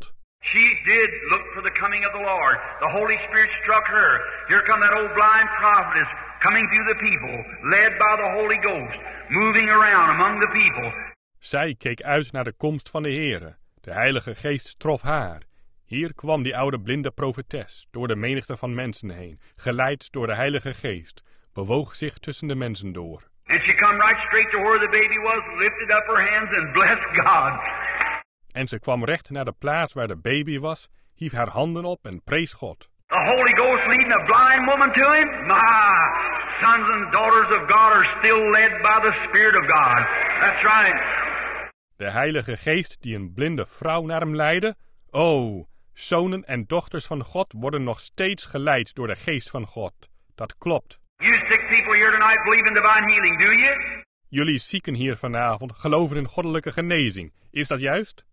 She did look for the coming of the Lord. The Holy Spirit struck her. Here come that old blind prophetess coming through the people, led by the Holy Ghost, moving around among the people. Zij keek uit naar de komst van de Heere. De Heilige Geest trof haar. Hier kwam die oude blinde profetes door de menigte van mensen heen, geleid door de Heilige Geest, bewoog zich tussen de mensen door. And she come right straight to where the baby was, lifted up her hands and blessed God. En ze kwam recht naar de plaats waar de baby was, hief haar handen op en prees God. The Holy Ghost leading a blind woman to him? My sons and daughters of God are still led by the Spirit of God. That's right. De Heilige Geest die een blinde vrouw naar hem leidde? Oh, zonen en dochters van God worden nog steeds geleid door de Geest van God. Dat klopt. You sick people here tonight believe in divine healing, do you? Jullie zieken hier vanavond geloven in goddelijke genezing. Is dat juist?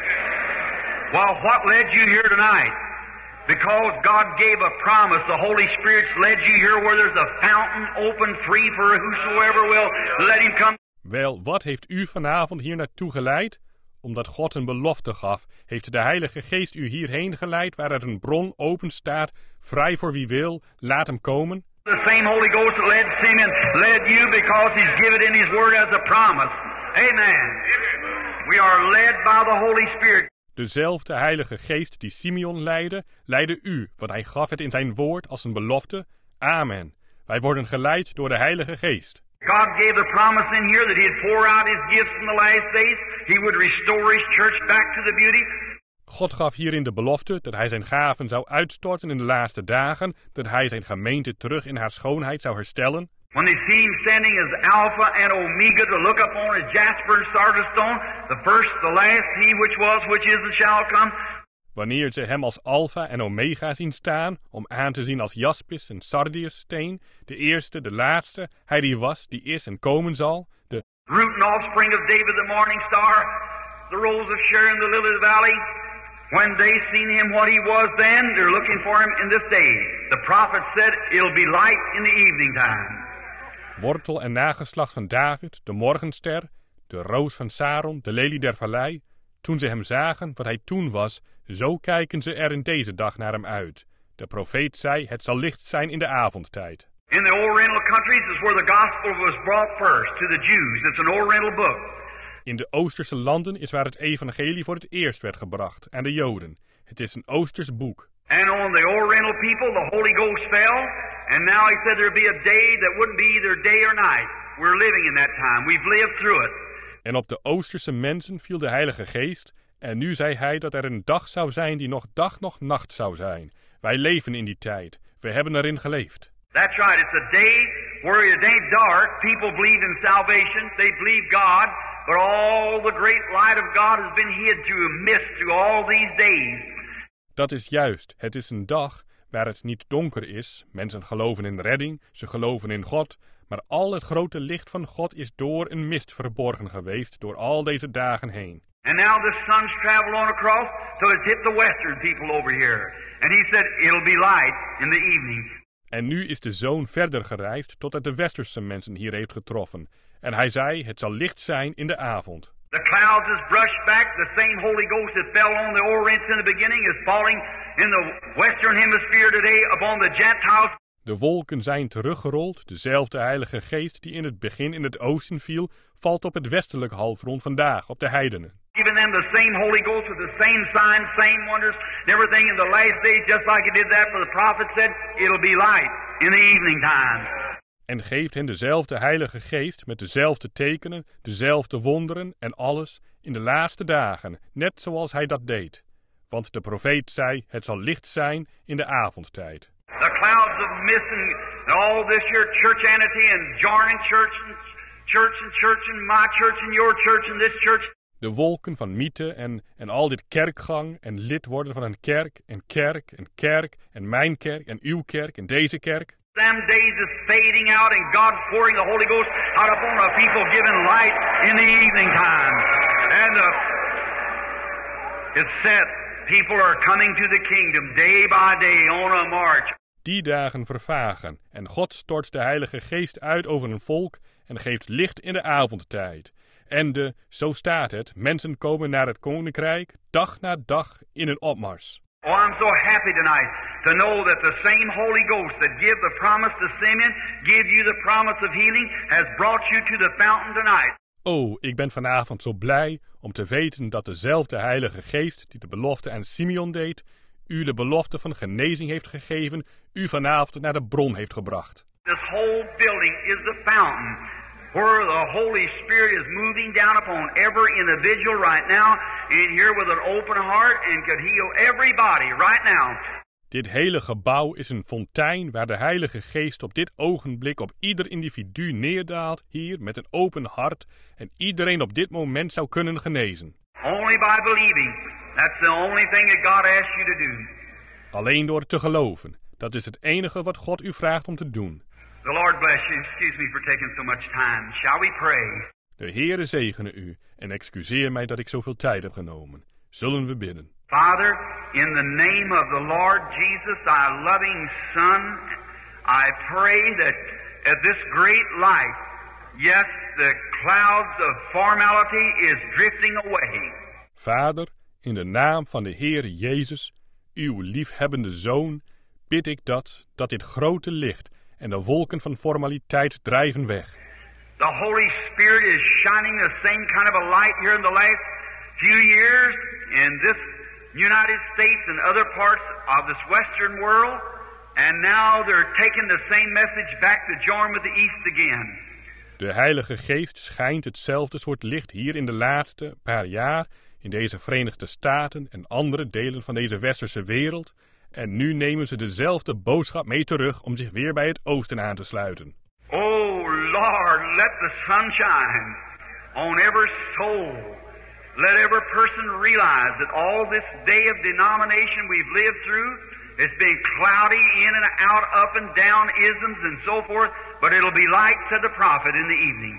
Well, what led you here tonight? Because God gave a promise. The Holy Spirit's led you here where there's a fountain open free for whosoever will let him come. Wel, wat heeft u vanavond hier naartoe geleid? Omdat God een belofte gaf, heeft de Heilige Geest u hierheen geleid waar er een bron open staat, vrij voor wie wil, laat hem komen. The same Holy Ghost that led Simeon led you because he's given in his word as a promise. Amen. We are led by the Holy Spirit. Dezelfde Heilige Geest die Simeon leidde u, want hij gaf het in zijn woord als een belofte. Amen. Wij worden geleid door de Heilige Geest. God gave the promise in here that he'd pour out his gifts in the last days. He would restore his church back to the beauty. God gaf hierin de belofte dat hij zijn gaven zou uitstorten in de laatste dagen, dat hij zijn gemeente terug in haar schoonheid zou herstellen. When they see him standing as Alpha and Omega to look upon as jasper and sardis stone, the first, the last, he which was, which is, and shall come. Wanneer ze hem als Alpha en Omega zien staan, om aan te zien als jaspis en sardiussteen, de eerste, de laatste, hij die was, die is en komen zal, de root and offspring of David the morning star, the rose of Sharon, the lily of the valley. When they seen him what he was then, they're looking for him in this day. The prophet said, it'll be light in the evening time. Wortel en nageslacht van David, de morgenster, de roos van Saron, de lelie der vallei. Toen ze hem zagen, wat hij toen was, zo kijken ze er in deze dag naar hem uit. De profeet zei, het zal licht zijn in de avondtijd. In the Oriental countries is where the gospel was brought first to the Jews. It's an Oriental book. In de Oosterse landen is waar het evangelie voor het eerst werd gebracht, aan de Joden. Het is een Oosters boek. And on the Oriental people, the Holy Ghost fell. And now he said there'd be a day that wouldn't be either day or night. We're living in that time. We've lived through it. En op de Oosterse mensen viel de Heilige Geest. En nu zei hij dat er een dag zou zijn die nog dag nog nacht zou zijn. Wij leven in die tijd. We hebben erin geleefd. That's right. It's a day where it ain't dark. People believe in salvation. They believe God. But all the great light of God has been hid through a mist through all these days. Dat is juist. Het is een dag waar het niet donker is. Mensen geloven in redding. Ze geloven in God. Maar al het grote licht van God is door een mist verborgen geweest door al deze dagen heen. And now the sun's traveled on across, so it's hit the western people over here. And he said, it'll be light in the evening. En nu is de zon verder gereisd tot het de westerse mensen hier heeft getroffen. En hij zei, het zal licht zijn in de avond. The clouds is brushed back. The same Holy Ghost that fell on the Orients in the beginning is falling in the western hemisphere today upon the Gentiles. De wolken zijn teruggerold. Dezelfde Heilige Geest die in het begin in het oosten viel, valt op het westelijk halfrond vandaag, op de heidenen. Giving them the same Holy Ghost with the same signs, same wonders, and everything in the last days, just like he did that for the prophet said, it'll be light in the evening time. En geeft hen dezelfde Heilige Geest met dezelfde tekenen, dezelfde wonderen en alles in de laatste dagen, net zoals hij dat deed. Want de profeet zei, het zal licht zijn in de avondtijd. The clouds of mist and all this here churchanity and joining church and my church and your church and this church. De wolken van mythe en al dit kerkgang en lid worden van een kerk en kerk en kerk en mijn kerk en uw kerk en deze kerk. Them days is fading out and God pouring the Holy Ghost out upon a people giving light in the evening time. And it's set. People are coming to the kingdom day by day on a march. Die dagen vervagen en God stort de Heilige Geest uit over een volk en geeft licht in de avondtijd. En zo staat het, mensen komen naar het koninkrijk dag na dag in een opmars. Oh, I'm so happy tonight to know that the same Holy Ghost that gave the promise to Simeon, give you the promise of healing, has brought you to the fountain tonight. Oh, ik ben vanavond zo blij om te weten dat dezelfde Heilige Geest die de belofte aan Simeon deed, u de belofte van genezing heeft gegeven, u vanavond naar de bron heeft gebracht. This whole building is the fountain where the Holy Spirit is moving down upon every individual right now in here with an open heart and could heal everybody right now. Dit hele gebouw is een fontein waar de Heilige Geest op dit ogenblik op ieder individu neerdaalt, hier met een open hart, en iedereen op dit moment zou kunnen genezen. Only by believing. That's the only thing that God asks you to do. Alleen door te geloven. Dat is het enige wat God u vraagt om te doen. The Lord bless you. Excuse me for taking so much time. Shall we pray? De Heere zegene u en excuseer mij dat ik zoveel tijd heb genomen. Zullen we bidden. Father, in the name of the Lord Jesus, thy loving Son, I pray that at this great light, yes, the clouds of formality is drifting away. Vader, in de naam van de Heer Jezus, uw liefhebbende Zoon, bid ik dat dit grote licht en de wolken van formaliteit drijven weg. The Holy Spirit is shining the same kind of a light here in the last few years in this United States and other parts of this Western world, and now they're taking the same message back to join with the East again. De Heilige Geest schijnt hetzelfde soort licht hier in de laatste paar jaar in deze Verenigde Staten en andere delen van deze westerse wereld, en nu nemen ze dezelfde boodschap mee terug om zich weer bij het oosten aan te sluiten. Oh Lord, let the sun shine on every soul. Let every person realize that all this day of denomination we've lived through, it's been cloudy in and out, up and down, isms and so forth, but it'll be light, said the prophet, in the evening.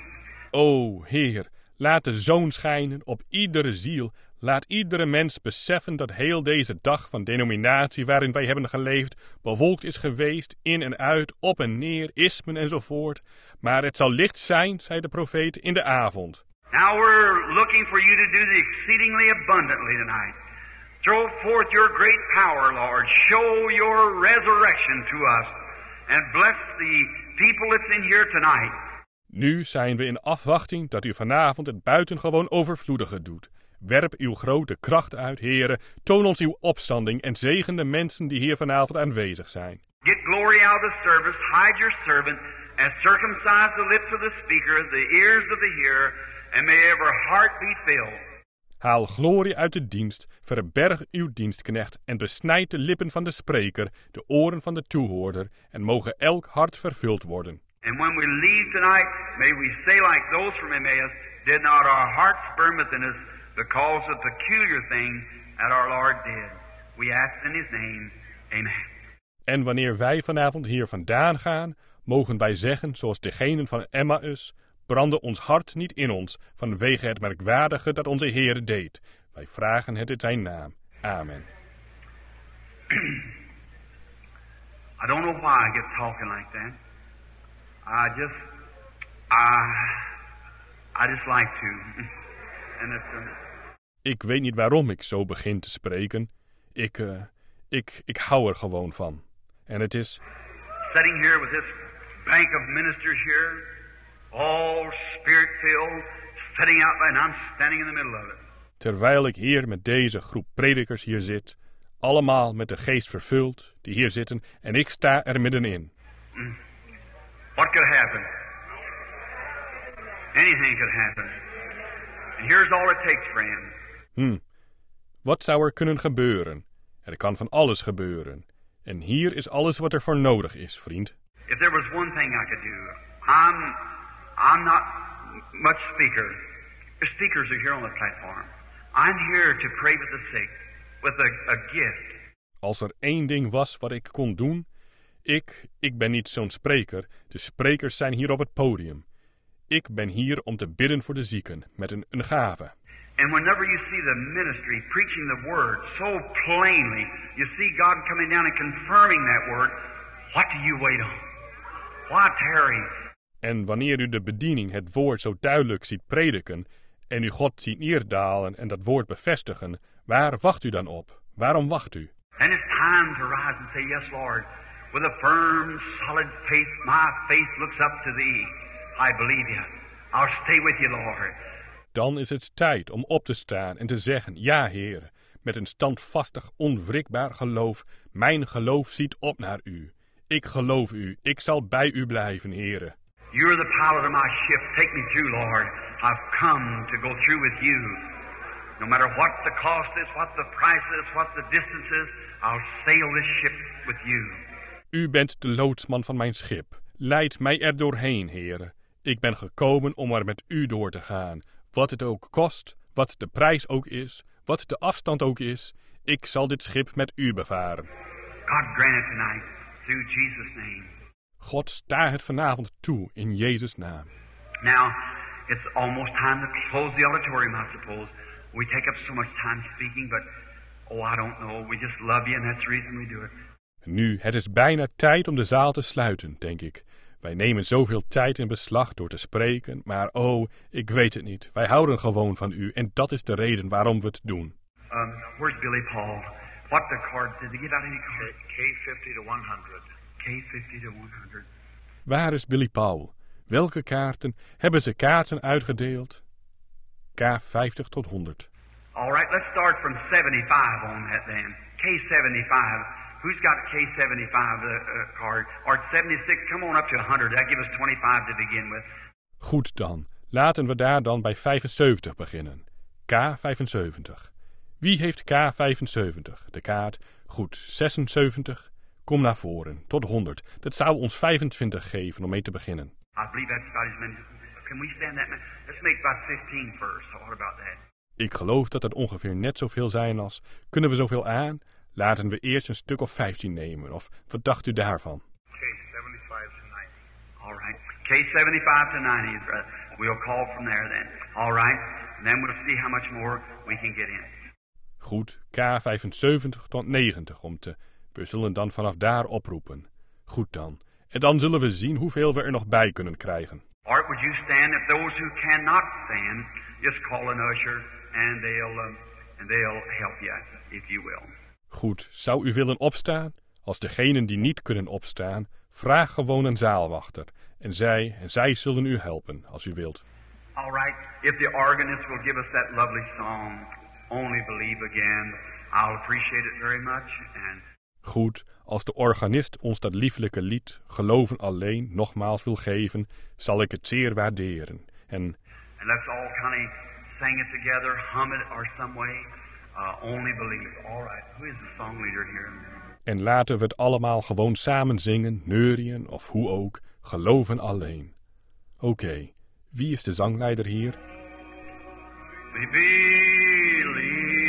O Heer, laat de zon schijnen op iedere ziel. Laat iedere mens beseffen dat heel deze dag van denominatie waarin wij hebben geleefd bewolkt is geweest, in en uit, op en neer, ismen enzovoort. Maar het zal licht zijn, zei de profeet, in de avond. Now we're looking for you to do the exceedingly abundantly tonight. Throw forth your great power, Lord. Show your resurrection to us. And bless the people that's in here tonight. Nu zijn we in afwachting dat u vanavond het buitengewoon overvloedige doet. Werp uw grote kracht uit, Heere. Toon ons uw opstanding en zegen de mensen die hier vanavond aanwezig zijn. Get glory out of the service. Hide your servant. And circumcise the lips of the speaker, the ears of the hearer. And may every heart be filled. Haal glorie uit de dienst, verberg uw dienstknecht en besnijd de lippen van de spreker, de oren van de toehoorder, en mogen elk hart vervuld worden. And when we leave tonight, may we say like those from Emmaus, did not our hearts burn within us because of the peculiar thing that our Lord did. We ask in His name, amen. En wanneer wij vanavond hier vandaan gaan, mogen wij zeggen, zoals degenen van Emmaus, brandde ons hart niet in ons, vanwege het merkwaardige dat onze Heer deed. Wij vragen het in zijn naam. Amen. I don't know why I get talking like that. I just like to. And it's Ik weet niet waarom ik zo begin te spreken. Ik hou er gewoon van. En het is sitting here with this bank of ministers here, all spirit-filled, sitting out there, and I'm standing in the middle of it. Terwijl ik hier met deze groep predikers hier zit, allemaal met de geest vervuld, die hier zitten, en ik sta er middenin. What could happen? Anything could happen. And here's all it takes, friend. Wat zou er kunnen gebeuren? Er kan van alles gebeuren. En hier is alles wat er voor nodig is, vriend. If there was one thing I could do, I'm not much speaker. The speakers are here on the platform. I'm here to pray with the sick, with a gift. Als er één ding was wat ik kon doen, ik ben niet zo'n spreker. De sprekers zijn hier op het podium. Ik ben hier om te bidden voor de zieken, met een gave. And whenever you see the ministry preaching the word so plainly, you see God coming down and confirming that word, what do you wait on? Why tarry? En wanneer u de bediening het woord zo duidelijk ziet prediken en u God ziet neerdalen en dat woord bevestigen, waar wacht u dan op? Waarom wacht u? Then it's time to rise and say, yes, Lord. With a firm, solid faith, my faith looks up to thee. I believe you. I'll stay with you, Lord. Dan is het tijd om op te staan en te zeggen, ja, Heer, met een standvastig, onwrikbaar geloof, mijn geloof ziet op naar u. Ik geloof u, ik zal bij u blijven, Heere. You're the pilot of my ship. Take me through, Lord. I've come to go through with you. No matter what the cost is, what the price is, what the distance is, I'll sail this ship with you. U bent de loodsman van mijn schip. Leid mij er doorheen, Heere. Ik ben gekomen om er met u door te gaan. Wat het ook kost, wat de prijs ook is, wat de afstand ook is, ik zal dit schip met u bevaren. God grant it tonight, through Jesus' name. God, sta het vanavond toe in Jezus' naam. Now, it's almost time to close the auditorium, I suppose. We take up so much time speaking, but, I don't know. We just love you, and that's the reason we do it. Nu, het is bijna tijd om de zaal te sluiten, denk ik. Wij nemen zoveel tijd in beslag door te spreken, maar ik weet het niet. Wij houden gewoon van u en dat is de reden waarom we het doen. Where's Billy Paul? What the cards? Did they give out any cards? K50 to 100. K50 to 100. Waar is Billy Paul? Welke kaarten? Hebben ze kaarten uitgedeeld? K50 tot 100. All right, let's start from 75 on that then. K75. Who's got K75 card? Or 76? Come on up to 100. That gives us 25 to begin with. Goed dan. Laten we daar dan bij 75 beginnen. K75. Wie heeft K75? De kaart. Goed, 76. Kom naar voren. Tot 100. Dat zou ons 25 geven om mee te beginnen. I believe that's about as many. Can we stand that? Let's make about 15 first. So what about that? Ik geloof dat het ongeveer net zoveel zijn als... Kunnen we zoveel aan? Laten we eerst een stuk of 15 nemen. Of wat dacht u daarvan? K75 to 90. All right. K75 to 90. We'll call from there then. All right. And then we'll see how much more we can get in. Goed, K75 tot 90 om te... We zullen dan vanaf daar oproepen. Goed dan. En dan zullen we zien hoeveel we er nog bij kunnen krijgen. All right, would you stand? If those who cannot stand, just call an usher and they'll help you, if you will. Goed, zou u willen opstaan? Als degenen die niet kunnen opstaan, vraag gewoon een zaalwachter. En zij zullen u helpen, als u wilt. All right, if the organist will give us that lovely song, Only Believe Again, I'll appreciate it very much. Goed, als de organist ons dat lieflijke lied, Geloven alleen, nogmaals wil geven, zal ik het zeer waarderen. And let's all kind of sing it together, hum it or some way. Only Believe. All right, who is the song leader here? En laten we het allemaal gewoon samen zingen, neurien of hoe ook, geloven alleen. Oké, wie is de zangleider hier? We believe.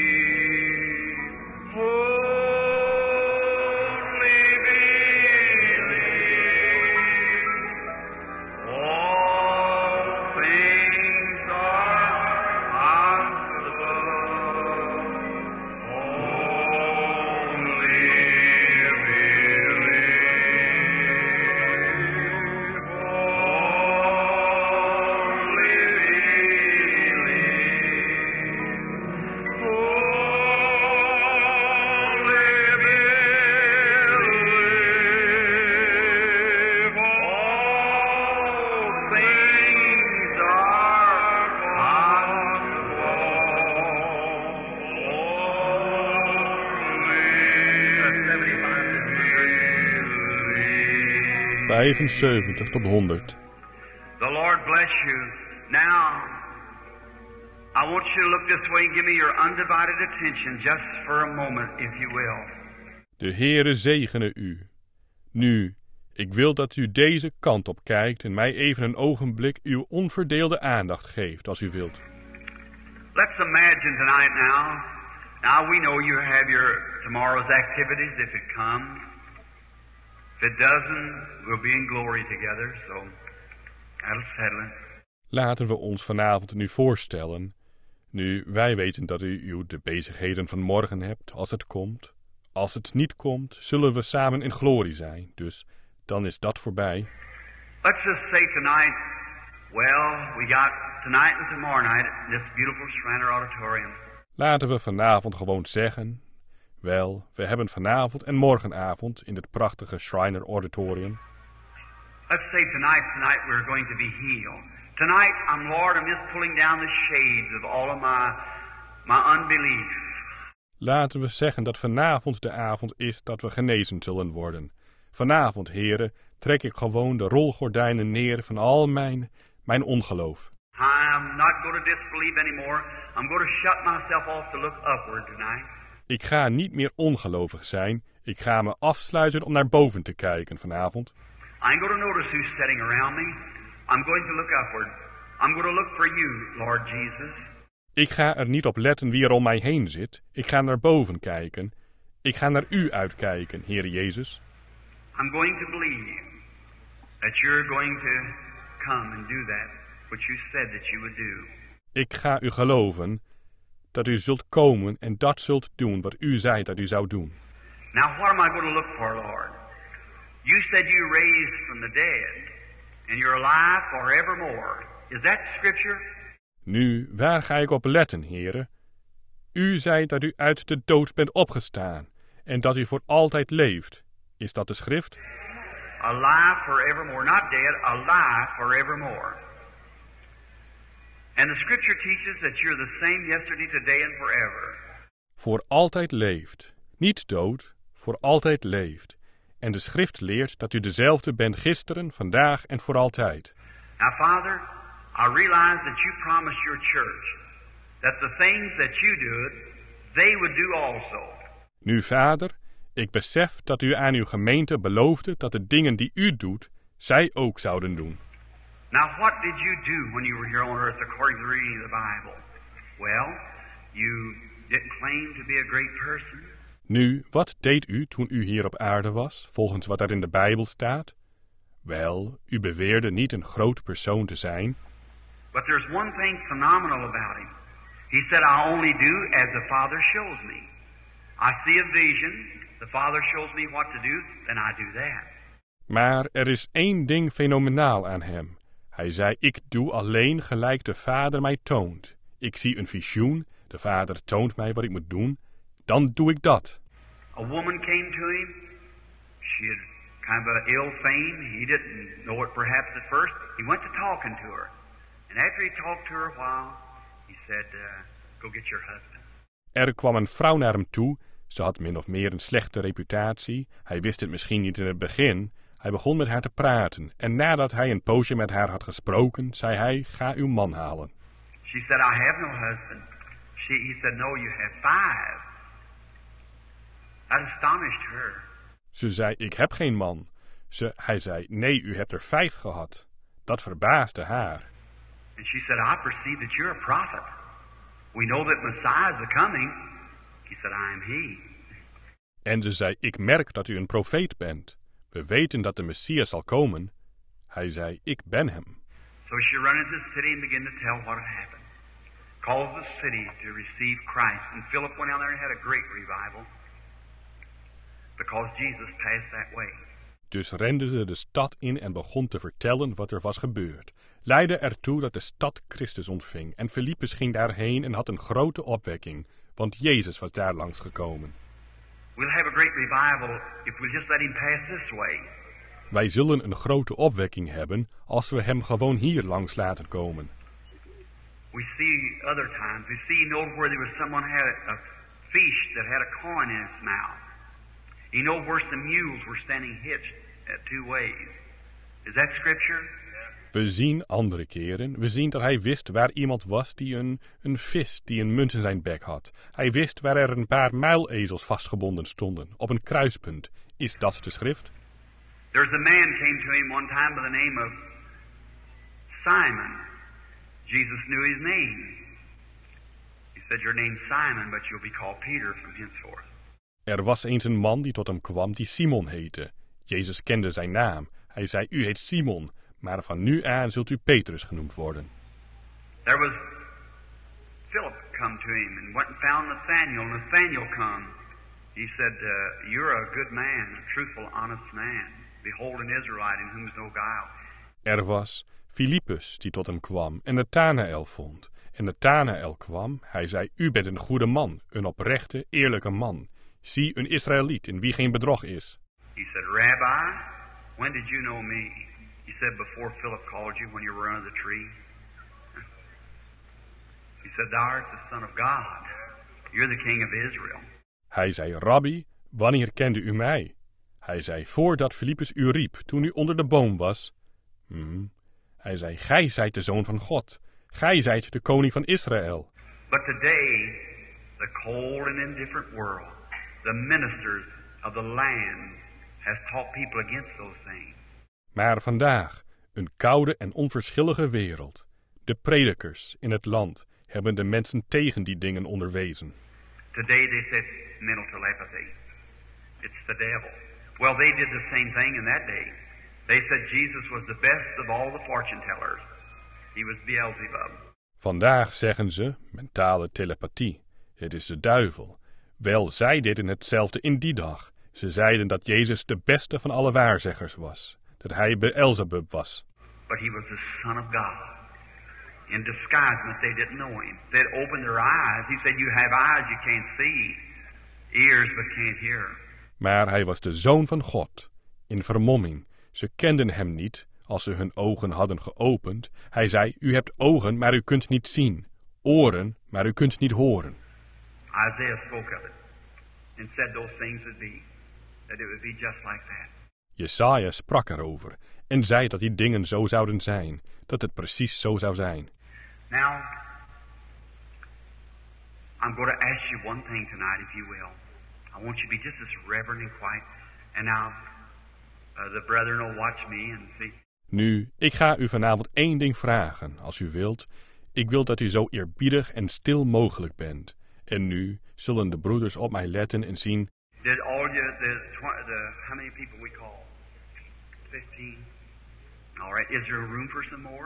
...75 tot 100. The Lord bless you. Now, I want you to look this way and give me your undivided attention just for a moment, if you will. De Heere zegene u. Nu, ik wil dat u deze kant op kijkt en mij even een ogenblik uw onverdeelde aandacht geeft, als u wilt. Let's imagine tonight now. Now we know you have your tomorrow's activities if it comes. If it doesn't, we'll be in glory together, so that'll settle it. Laten we ons vanavond nu voorstellen. Nu, wij weten dat u de bezigheden van morgen hebt, als het komt. Als het niet komt, zullen we samen in glorie zijn. Dus dan is dat voorbij. Let's just say tonight, well, we got tonight and tomorrow night in this beautiful Shriner Auditorium. Laten we vanavond gewoon zeggen, wel, we hebben vanavond en morgenavond in het prachtige Shriner Auditorium. Let's say tonight we're going to be healed. Tonight, I'm just pulling down the shades of all of my unbelief. Laten we zeggen dat vanavond de avond is dat we genezen zullen worden. Vanavond, heren, trek ik gewoon de rolgordijnen neer van al mijn ongeloof. I'm not going to disbelieve anymore. I'm going to shut myself off to look upward tonight. Ik ga niet meer ongelovig zijn. Ik ga me afsluiten om naar boven te kijken vanavond. I ain't going to notice who's sitting around me. I'm going to look upward. I'm going to look for you, Lord Jesus. Ik ga er niet op letten wie er om mij heen zit. Ik ga naar boven kijken. Ik ga naar u uitkijken, Heer Jezus. I'm going to believe that you're going to come and do that which you said that you would do. Ik ga u geloven dat u zult komen en dat zult doen wat u zei dat u zou doen. Now what am I going to look for, Lord? You said you raised from the dead and you're alive forevermore. Is that scripture? Nu, waar ga ik op letten, heren? U zei dat u uit de dood bent opgestaan en dat u voor altijd leeft. Is dat de schrift? Alive forevermore. Not dead, alive forevermore. And the scripture teaches that you're the same yesterday, today and forever. Voor altijd leeft. Niet dood, voor altijd leeft. En de schrift leert dat u dezelfde bent gisteren, vandaag en voor altijd. Now, Father, I realize that you promised your church that the things that you do, they would do also. Nu, Vader, ik besef dat u aan uw gemeente beloofde dat de dingen die u doet, zij ook zouden doen. Now, what did you do when you were here on earth according to the reading of the Bible? Well, you didn't claim to be a great person. Nu, wat deed u toen u hier op aarde was, volgens wat er in de Bijbel staat? Wel, u beweerde niet een groot persoon te zijn. But there's one thing phenomenal about him. He said, I only do as the Father shows me. I see a vision, the Father shows me what to do, then I do that. Maar er is één ding fenomenaal aan hem. Hij zei, ik doe alleen gelijk de Vader mij toont. Ik zie een visioen, de Vader toont mij wat ik moet doen, dan doe ik dat. A woman came to him. She had kind of an ill fame. He didn't know it perhaps at first. He went to talking to her. And after he talked to her a while, he said, go get your husband. Er kwam een vrouw naar hem toe. Ze had min of meer een slechte reputatie. Hij wist het misschien niet in het begin. Hij begon met haar te praten. En nadat hij een poosje met haar had gesproken, zei hij, ga uw man halen. She said, I have no husband. He said, no, you have 5. That astonished her. Ze zei, ik heb geen man. Hij zei, nee, u hebt er 5 gehad. Dat verbaasde haar. And she said, I perceive that you're a prophet. We know that Messiah is coming. He said, I am he. En ze zei, ik merk dat u een profeet bent. We weten dat de Messias zal komen. Hij zei, ik ben hem. So she ran into the city and began to tell what had happened. Caused the city to receive Christ. And Philip went down there and had a great revival. Because Jesus passed that way. Dus rende ze de stad in en begon te vertellen wat er was gebeurd. Leidde ertoe dat de stad Christus ontving. En Filippus ging daarheen en had een grote opwekking. Want Jezus was daar langs gekomen. We'll have a great revival if we just let him pass this way. Wij zullen een grote opwekking hebben als we hem gewoon hier langs laten komen. We see other times. We see where there was someone had a fish that had a coin in its mouth. You know where some mules were standing hitched at 2 ways. Is that scripture? We zien andere keren. We zien dat hij wist waar iemand was die een vis die een munt in zijn bek had. Hij wist waar er een paar muilezels vastgebonden stonden, op een kruispunt. Is dat de schrift? There's a man came to him one time by the name of Simon. Jesus knew his name. He said, your name's Simon, but you'll be called Peter from henceforth. Er was eens een man die tot hem kwam die Simon heette. Jezus kende zijn naam. Hij zei, u heet Simon, maar van nu aan zult u Petrus genoemd worden. There was Philip come to him and went and found Nathanael. Nathanael come. He said, you're a good man, a truthful, honest man. Behold an Israelite in whom is no guile. Er was Filippus die tot hem kwam en Nathanael vond. En Nathanael kwam, hij zei, u bent een goede man, een oprechte, eerlijke man. Zie, een Israëliet in wie geen bedrog is. He said, Rabbi, when did you know me? He said, before Philip called you when you were under the tree. He said, thou art the Son of God. You're the King of Israel. Hij zei, Rabbi, wanneer kende u mij? Hij zei, voordat Filippus u riep, toen u onder de boom was. Hij zei, gij zijt de Zoon van God. Gij zijt de koning van Israël. But today, the cold and indifferent world, the ministers of the land, has taught people against those things. Maar vandaag, een koude en onverschillige wereld. De predikers in het land hebben de mensen tegen die dingen onderwezen. Today they said mental telepathy. It's the devil. Well, they did the same thing in that day. They said Jesus was the best of all the fortune tellers. He was Beelzebub. Vandaag zeggen ze, mentale telepathie, het is de duivel. Wel, zij deden hetzelfde in die dag. Ze zeiden dat Jezus de beste van alle waarzeggers was. Dat hij Beelzebub was. But he was the Son of God. In disguisement, they didn't know him. They'd opened their eyes. He said, you have eyes you can't see, ears but can't hear. Maar hij was de Zoon van God. In vermomming. Ze kenden hem niet, als ze hun ogen hadden geopend. Hij zei, u hebt ogen, maar u kunt niet zien. Oren, maar u kunt niet horen. Isaiah spoke of it and said those things would be, that it would be just like that. Jesaja sprak erover en zei dat die dingen zo zouden zijn, dat het precies zo zou zijn. Now, I'm going to ask you one thing tonight, if you will. I want you to be just as reverent and quiet. And now, the brethren will watch me and see. Nu, ik ga u vanavond één ding vragen, als u wilt. Ik wil dat u zo eerbiedig en stil mogelijk bent. En nu zullen de broeders op mij letten en zien. Did all you, how many people we call? 15. All right. Is there room for some more?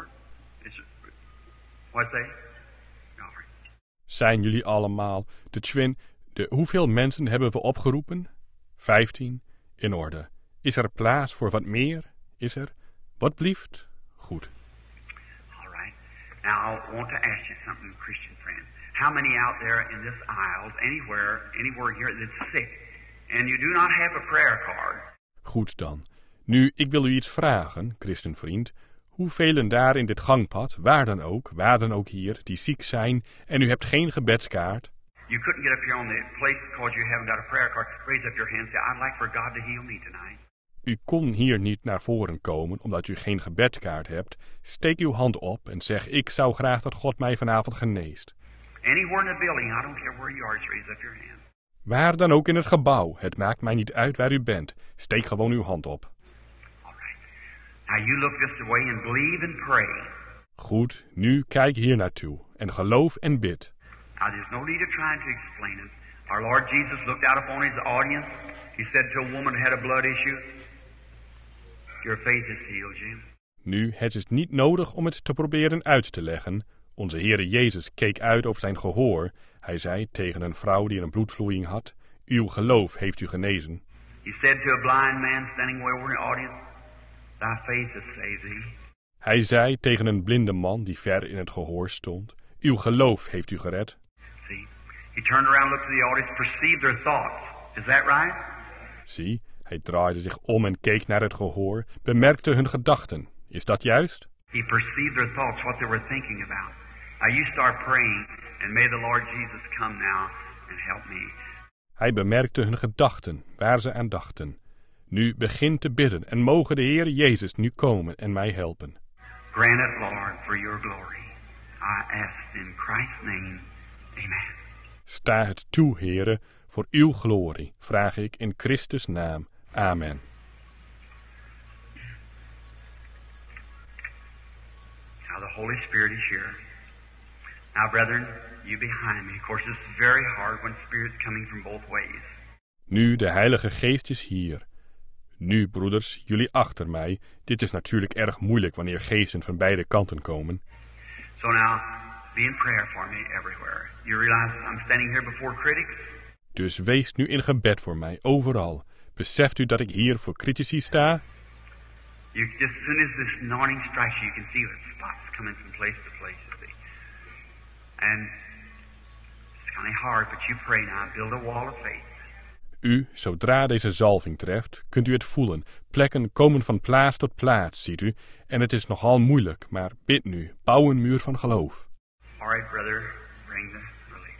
What's that? All right. Zijn jullie allemaal hoeveel mensen hebben we opgeroepen? 15. In orde. Is er plaats voor wat meer? Is er? Wat blieft? Goed. All right. Now I want to ask you something, Christian friend. How many out there in this aisle, anywhere here that's sick, and you do not have a prayer card? Goed dan. Nu, ik wil u iets vragen, christenvriend. Hoeveel daar in dit gangpad, waar dan ook hier, die ziek zijn en u hebt geen gebedskaart? You couldn't get up here on the place because you haven't got a prayer card. Raise up your hand and say, I'd like for God to heal me tonight. U kon hier niet naar voren komen omdat u geen gebedskaart hebt. Steek uw hand op en zeg, ik zou graag dat God mij vanavond geneest. Anywhere in the building, I don't care where you are, just raise up your hand. Waar dan ook in het gebouw, het maakt mij niet uit waar u bent. Steek gewoon uw hand op. All right. Now you look this way and believe and pray. Goed, nu kijk hier naartoe en geloof en bid. Now there's no need of trying to explain it. Our Lord Jesus looked out upon his audience. He said to a woman who had a blood issue, your faith has healed you. Nu, het is niet nodig om het te proberen uit te leggen. Onze Heere Jezus keek uit over zijn gehoor. Hij zei tegen een vrouw die een bloedvloeiing had, uw geloof heeft u genezen. He said to a blind man standing way over in the audience, thy faith has saved thee. Hij zei tegen een blinde man die ver in het gehoor stond, uw geloof heeft u gered. See, he turned around, looked at the audience, perceived their thoughts. Is that right? Zie, hij draaide zich om en keek naar het gehoor, bemerkte hun gedachten. Is dat juist? He perceived their thoughts, what they were thinking about. Now you start praying, and may the Lord Jesus come now and help me. Hij bemerkte hun gedachten, waar ze aan dachten. Nu begin te bidden en mogen de Heer Jezus nu komen en mij helpen. Grant it, Lord, for your glory. I ask in Christ's name. Amen. Sta het toe, Heere, voor uw glorie, vraag ik in Christus' naam. Amen. Now the Holy Spirit is here. Now, brethren, you behind me. Of course, it's very hard when Spirit's coming from both ways. Nu, de Heilige Geest is hier. Nu, broeders, jullie achter mij. Dit is natuurlijk erg moeilijk wanneer geesten van beide kanten komen. So now, be in prayer for me everywhere. You realize I'm standing here before critics? Dus wees nu in gebed voor mij, overal. Beseft u dat ik hier voor critici sta? Just as soon as this anointing strikes you, you can see the spots coming from place to place, you see. And it's kind of hard, but you pray now. Build a wall of faith. U, zodra deze zalving treft, kunt u het voelen. Plekken komen van plaats tot plaats, ziet u. En het is nogal moeilijk, maar bid nu. Bouw een muur van geloof. All right, brother. Bring the relief.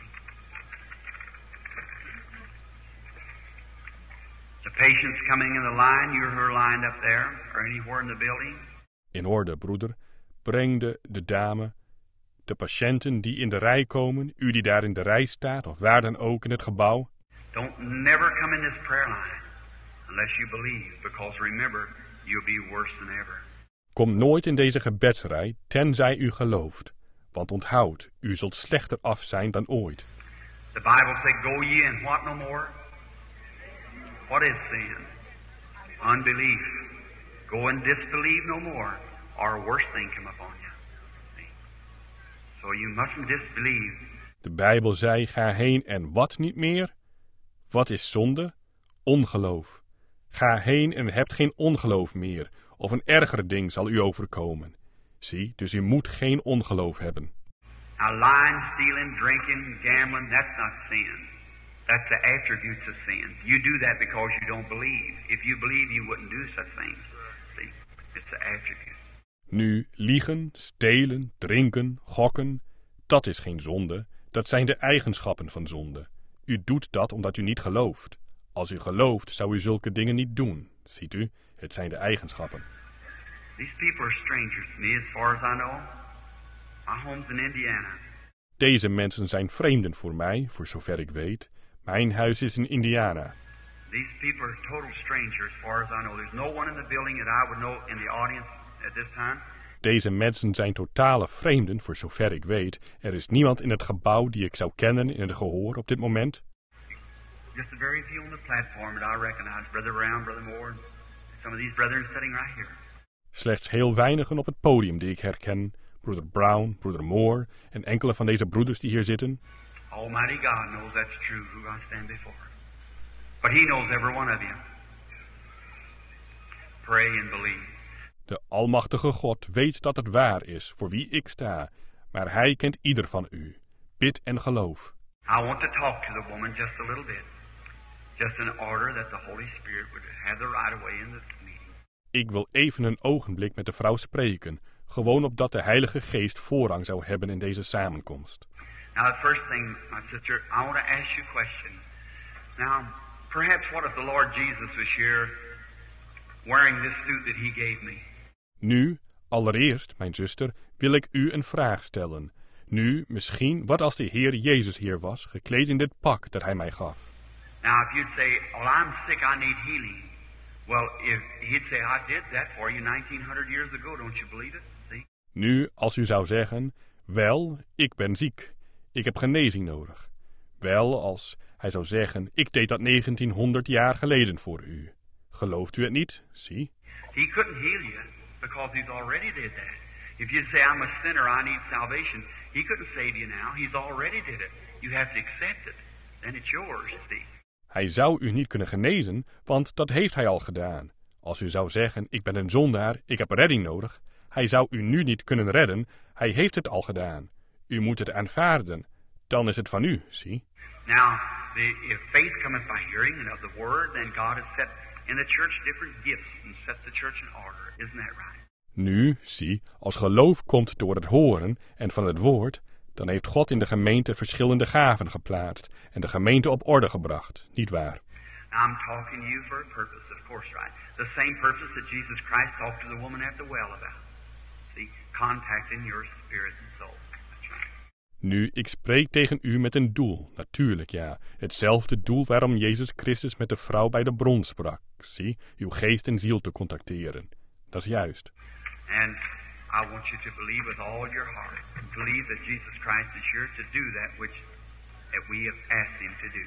The patients coming in the line, you're her lined up there, or anywhere in the building. In orde, broeder. Breng de dame, de patiënten die in de rij komen, u die daar in de rij staat, of waar dan ook in het gebouw. Don't never come in this prayer line unless you believe, because remember, you'll be worse than ever. Kom nooit in deze gebedsrij, tenzij u gelooft. Want onthoud, u zult slechter af zijn dan ooit. The Bible said, go ye and what no more? What is sin? Unbelief. Go and disbelieve no more, or a worse thing come upon you. See? So you mustn't disbelieve. De Bijbel zei, ga heen en wat niet meer? Wat is zonde? Ongeloof. Ga heen en hebt geen ongeloof meer, of een erger ding zal u overkomen. Zie, dus u moet geen ongeloof hebben. Now lying, stealing, drinking, gambling, that's not sin. That's the attributes of sin. You do that because you don't believe. If you believe, you wouldn't do such things. See, it's the attribute. Nu, liegen, stelen, drinken, gokken, dat is geen zonde. Dat zijn de eigenschappen van zonde. U doet dat omdat u niet gelooft. Als u gelooft, zou u zulke dingen niet doen. Ziet u, het zijn de eigenschappen. These people are strangers to me as far as I know. My home's in Indiana. Deze mensen zijn vreemden voor mij, voor zover ik weet. Mijn huis is in Indiana. These people are total strangers as far as I know. There's no one in the building that I would know in the audience at this time. Deze mensen zijn totale vreemden, voor zover ik weet. Er is niemand in het gebouw die ik zou kennen in het gehoor op dit moment. Just a very few on the platform that I recognize. Brother Brown, Brother Moore, some of these brethren sitting right here. Slechts heel weinigen op het podium die ik herken. Broeder Brown, Broeder Moore en enkele van deze broeders die hier zitten. Almighty God knows that's true, who I stand before. But He knows every one of you. Pray and believe. De almachtige God weet dat het waar is voor wie ik sta, maar Hij kent ieder van u. Bid en geloof. I want to talk to the woman just a little bit. Just in order that the Holy Spirit would have the right of way in this meeting. Ik wil even een ogenblik met de vrouw spreken, gewoon opdat de Heilige Geest voorrang zou hebben in deze samenkomst. Now the first thing, my sister, I want to ask you a question. Now, perhaps what if the Lord Jesus was here wearing this suit that He gave me? Nu, allereerst, mijn zuster, wil ik u een vraag stellen. Nu, misschien, wat als de Heer Jezus hier was, gekleed in dit pak dat Hij mij gaf? Now, if you'd say, well, I'm sick, I need healing. Well, if He'd say, I did that for you 1900 years ago, don't you believe it? See? Nu, als u zou zeggen, wel, ik ben ziek. Ik heb genezing nodig. Wel, als Hij zou zeggen, ik deed dat 1900 jaar geleden voor u. Gelooft u het niet? Zie. He couldn't heal you because He's already did that. If you'd say, I'm a sinner, I need salvation, He couldn't save you now. He's already did it. You have to accept it. Then it's yours, see. Hij zou u niet kunnen genezen, want dat heeft Hij al gedaan. Als u zou zeggen, ik ben een zondaar, ik heb redding nodig. Hij zou u nu niet kunnen redden, Hij heeft het al gedaan. U moet het aanvaarden. Dan is het van u, zie. Now, if faith cometh by hearing and of the word, then God has set in the church different gifts and set the church in order. Isn't that right? Nu, zie, als geloof komt door het horen en van het woord, dan heeft God in de gemeente verschillende gaven geplaatst en de gemeente op orde gebracht, niet waar? Now, I'm talking to you for a purpose, of course, right? The same purpose that Jesus Christ talked to the woman at the well about. See, contacting your spirit and soul. That's right. Nu, ik spreek tegen u met een doel, natuurlijk ja. Hetzelfde doel waarom Jezus Christus met de vrouw bij de bron sprak. Zie, uw geest en ziel te contacteren. Dat is juist. And I want you to believe with all your heart. Believe that Jesus Christ is here to do that which we have asked Him to do.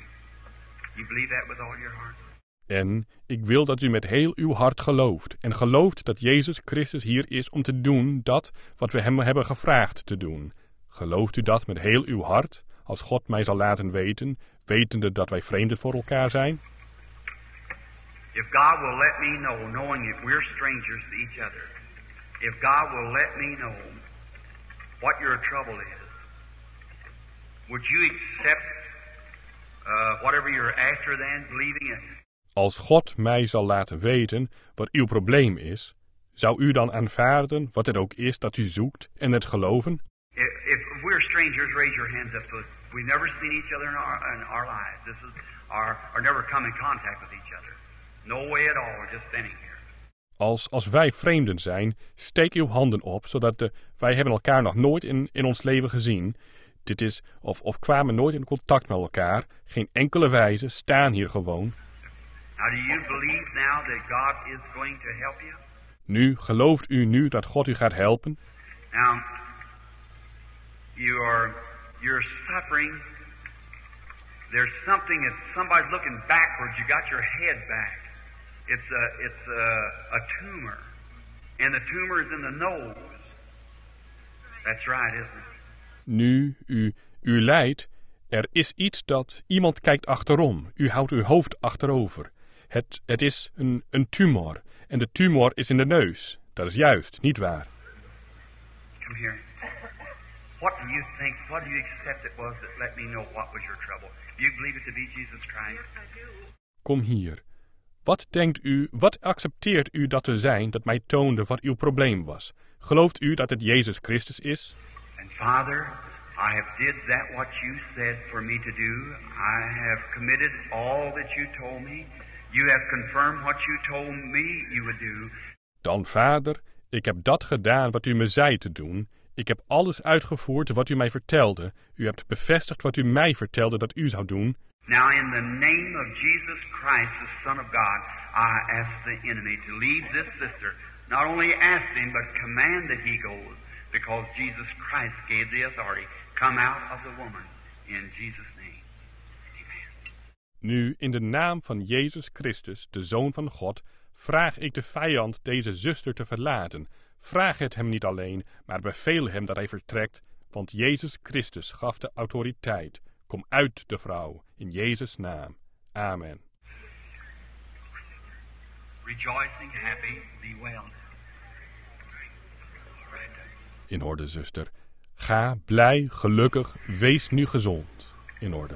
You believe that with all your heart? En ik wil dat u met heel uw hart gelooft. En gelooft dat Jezus Christus hier is om te doen dat wat we Hem hebben gevraagd te doen. Gelooft u dat met heel uw hart, als God mij zal laten weten, wetende dat wij vreemden voor elkaar zijn? If God will let me know, knowing that we're strangers to each other, if God will let me know what your trouble is, would you accept whatever you're after then, believing it? Als God mij zal laten weten wat uw probleem is, zou u dan aanvaarden wat het ook is dat u zoekt en het geloven? If we're strangers, raise your hands up. So we've never seen each other in our lives. This is or never come in contact with each other. No way at all. We're just standing here. Als wij vreemden zijn, steek uw handen op, zodat wij hebben elkaar nog nooit in ons leven gezien. Dit is, of kwamen nooit in contact met elkaar, geen enkele wijze, staan hier gewoon. Now, do you believe now that God is going to help you? Nu, gelooft u nu dat God u gaat helpen? Now, you're suffering. There's something that somebody's looking backwards. You got your head back. It's a tumor, and the tumor is in the nose. That's right, isn't it? Nu, u lijdt, er is iets dat iemand kijkt achterom. U houdt uw hoofd achterover. Het is een tumor, en de tumor is in de neus. Dat is juist, niet waar? Come here. What do you think? What do you accept it was that let me know what was your trouble? Do you believe it to be Jesus Christ? Kom hier. Wat denkt u, wat accepteert u dat te zijn dat mij toonde wat uw probleem was? Gelooft u dat het Jezus Christus is? And Father, I have did that what you said for me to do. I have committed all that you told me. You have confirmed what you told me you would do. Dan, Vader, ik heb dat gedaan wat u me zei te doen. Ik heb alles uitgevoerd wat u mij vertelde. U hebt bevestigd wat u mij vertelde dat u zou doen. Now in the name of Jesus Christ, the Son of God, I ask the enemy to leave this sister. Not only ask him, but command that he goes, because Jesus Christ gave the authority. Come out of the woman, in Jesus' name. Amen. Nu, in de naam van Jezus Christus, de Zoon van God, vraag ik de vijand deze zuster te verlaten. Vraag het hem niet alleen, maar beveel hem dat hij vertrekt, want Jezus Christus gaf de autoriteit. Kom uit de vrouw, in Jezus' naam. Amen. Rejoicing, happy, be well. In orde, zuster. Ga, blij, gelukkig, wees nu gezond. In orde.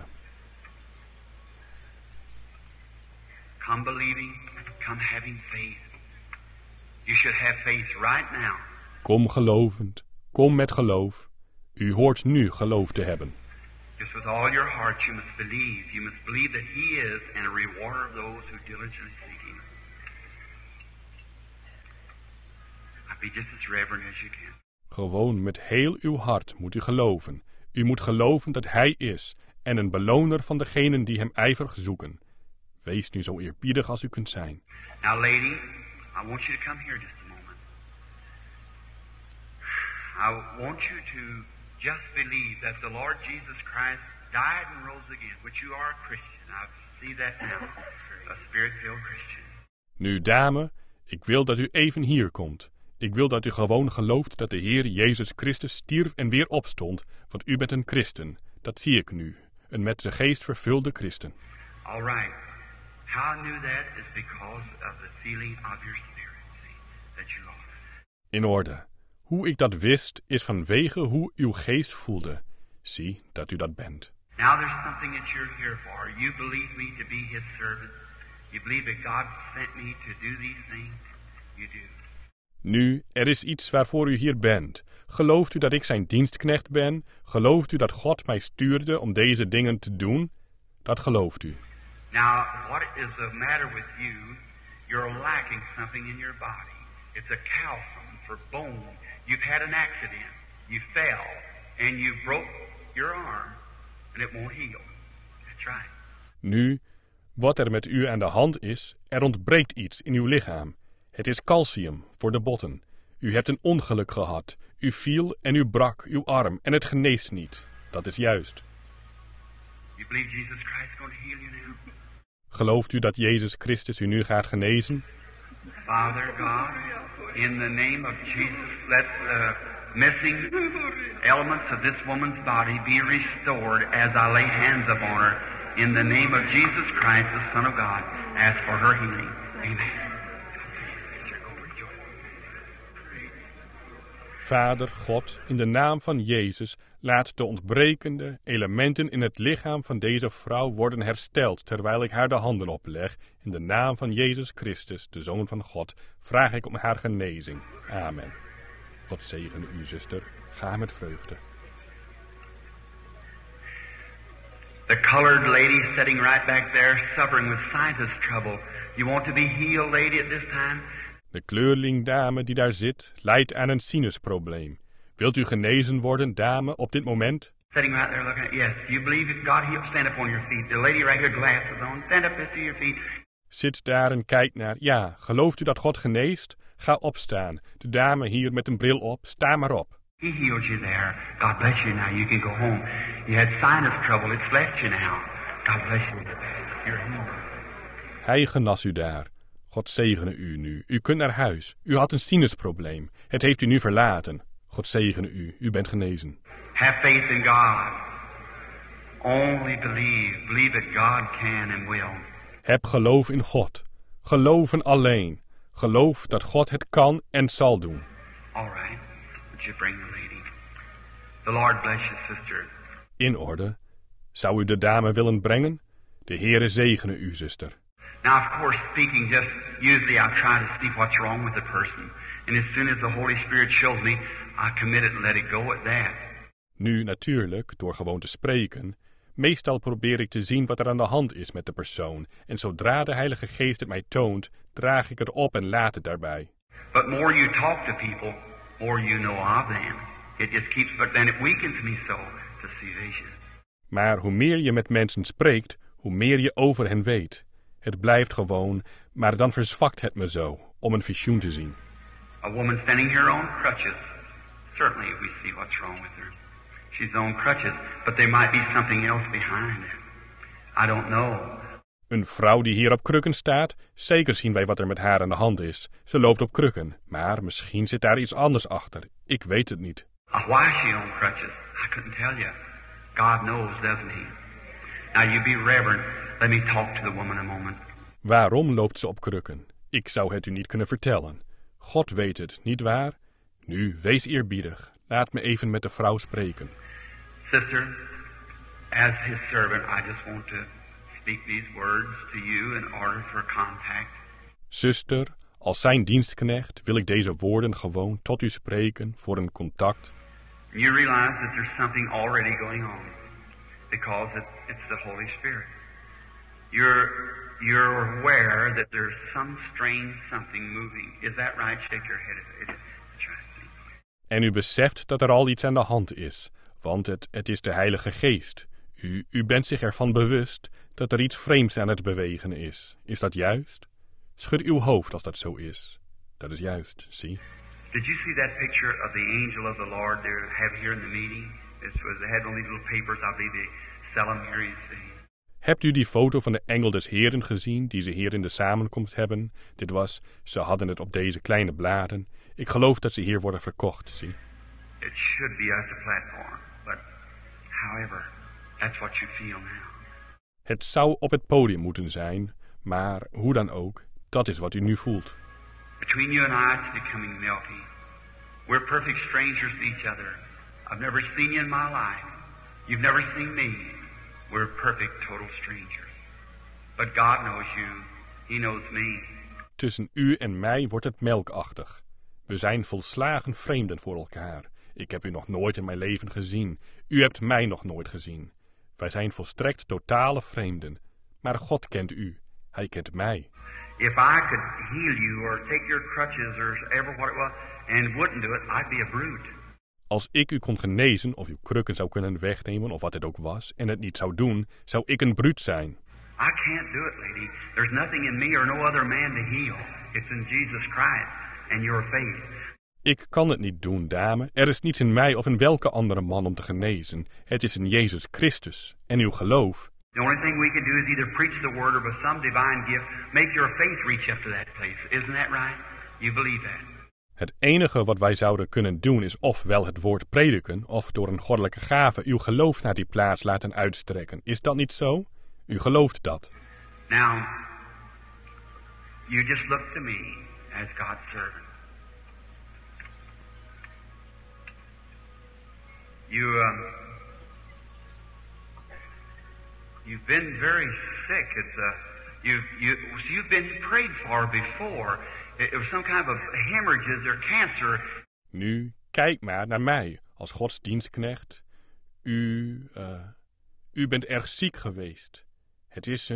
Come believing, come having faith. You should have faith right now. Kom gelovend, kom met geloof. U hoort nu geloof te hebben. Just with all your heart you must believe. You must believe that he is and a rewarder of those who diligently seek him. I'll be just as reverent as you can. Gewoon met heel uw hart moet u geloven. U moet geloven dat hij is en een beloner van degenen die hem ijverig zoeken. Wees nu zo eerbiedig als u kunt zijn. Now, lady, I want you to come here just a moment. I want you to just believe that the Lord Jesus Christ died and rose again, which you are a Christian. I see that now, a Spirit-filled Christian. Nu, dame, ik wil dat u even hier komt. Ik wil dat u gewoon gelooft dat de Heer Jezus Christus stierf en weer opstond, want u bent een christen. Dat zie ik nu, een met de geest vervulde christen. All right. How I knew that is because of the feeling of your spirit, see, that you are. In orde. Hoe ik dat wist, is vanwege hoe uw geest voelde. Zie dat u dat bent. Now there's something that you're here for. You believe me to be his servant. You believe that God sent me to do these things. You do. Nu, er is iets waarvoor u hier bent. Gelooft u dat ik zijn dienstknecht ben? Gelooft u dat God mij stuurde om deze dingen te doen? Dat gelooft u. Now, what is the matter with you? You're lacking something in your body. It's a calcium for bone. You've had an accident. You fell, and you broke your arm, and it won't heal. That's right. Nu, wat er met u aan de hand is, er ontbreekt iets in uw lichaam. Het is calcium voor de botten. U hebt een ongeluk gehad. U viel en u brak uw arm en het geneest niet. Dat is juist. You believe Jesus Christ is going to heal you now? Gelooft u dat Jezus Christus u nu gaat genezen? Father God, in the name of Jesus, let the missing elements of this woman's body be restored as I lay hands upon her. In the name of Jesus Christ, the Son of God, ask for her healing. Amen. Vader God, in de naam van Jezus, laat de ontbrekende elementen in het lichaam van deze vrouw worden hersteld, terwijl ik haar de handen opleg. In de naam van Jezus Christus, de Zoon van God, vraag ik om haar genezing. Amen. God zegene u, zuster. Ga met vreugde. The colored lady sitting right back there, suffering with sinus trouble. You want to be healed, lady, at this time? De kleurlingdame die daar zit, lijdt aan een sinusprobleem. Wilt u genezen worden, dame, op dit moment? Sitting right there looking at, yes. You believe that God heals? Stand up on your feet. The lady right here, glasses on. Stand up to your feet. Zit daar en kijkt naar. Ja, gelooft u dat God geneest? Ga opstaan. De dame hier met een bril op, sta maar op. He heals you there. God bless you now. You can go home. You had sinus trouble. It's left you now. God bless you. You're healed. Hij genas u daar. God zegene u nu. U kunt naar huis. U had een sinusprobleem. Het heeft u nu verlaten. God zegene u. U bent genezen. Have faith in God. Only believe. Believe that God can and will. Heb geloof in God. Geloven alleen. Geloof dat God het kan en zal doen. All right. Would you bring the lady? The Lord bless you, sister. In orde. Zou u de dame willen brengen? De Heere zegene u, zuster. Now, of course, speaking, just usually I try to see what's wrong with the person. And as soon as the Holy Spirit shows me, I commit it and let it go at that. Nu natuurlijk, door gewoon te spreken. Meestal probeer ik te zien wat er aan de hand is met de persoon. En zodra de Heilige Geest het mij toont, draag ik het op en laat het daarbij. But more you talk to people, more you know of them. It just keeps, but then it weakens me so to see vision. Maar hoe meer je met mensen spreekt, hoe meer je over hen weet. Het blijft gewoon, maar dan verzwakt het me zo om een visioen te zien. A woman standing here on crutches. Certainly we see what's wrong with her. She's on crutches, but there might be something else behind it. I don't know. Een vrouw die hier op krukken staat, zeker zien wij wat er met haar aan de hand is. Ze loopt op krukken, maar misschien zit daar iets anders achter. Ik weet het niet. Why is she on crutches? I couldn't tell you. God knows, doesn't he? Now you be reverent. Let me talk to the woman a moment. Waarom loopt ze op krukken? Ik zou het u niet kunnen vertellen. God weet het, niet waar? Nu, wees eerbiedig. Laat me even met de vrouw spreken. Sister, as his servant, I just want to speak these words to you in order for contact. Zuster, als zijn dienstknecht wil ik deze woorden gewoon tot u spreken voor een contact. You realize that there's something already going on because it's the Holy Spirit. You're aware that there's some strange something moving. Is that right? Shake your head. It is. That's right. En u beseft dat er al iets aan de hand is, want het is de Heilige Geest. U bent zich ervan bewust dat er iets vreemds aan het bewegen is. Is dat juist? Schud uw hoofd als dat zo is. Dat is juist, zie. Did you see that picture of the angel of the Lord they have here in the meeting? They had one of these little papers, I believe they sell them here, you see. Hebt u die foto van de engel des Heren gezien, die ze hier in de samenkomst hebben? Ze hadden het op deze kleine bladen. Ik geloof dat ze hier worden verkocht, zie. It should be at the platform, but however, that's what you feel now. Het zou op het podium moeten zijn, maar hoe dan ook, dat is wat u nu voelt. Between you and I, it's becoming milky. We're perfect strangers to each other. I've never seen you in my life. You've never seen me. We're perfect, total strangers. But God knows you. He knows me. Tussen u en mij wordt het melkachtig. We zijn volslagen vreemden voor elkaar. Ik heb u nog nooit in mijn leven gezien. U hebt mij nog nooit gezien. Wij zijn volstrekt totale vreemden. Maar God kent u. Hij kent mij. If I could heal you or take your crutches or ever what it was and wouldn't do it, I'd be a brute. Als ik u kon genezen of uw krukken zou kunnen wegnemen of wat het ook was en het niet zou doen, zou ik een bruut zijn. I can't do it, lady. There's nothing in me or no other man to heal. It's in Jesus Christ and your faith. Ik kan het niet doen, dame. Er is niets in mij of in welke andere man om te genezen. Het is in Jezus Christus en uw geloof. The only thing we can do is either preach the word or by some divine gift make your faith reach up to that place. Isn't that right? You believe that? Het enige wat wij zouden kunnen doen is ofwel het woord prediken of door een goddelijke gave uw geloof naar die plaats laten uitstrekken. Is dat niet zo? U gelooft dat. Now, You just look to me as God's servant. You've been very sick. You've been prayed for before. It was some kind of hemorrhages or cancer. Nu, kijk maar naar mij als Gods dienstknecht. U bent erg ziek geweest. Het is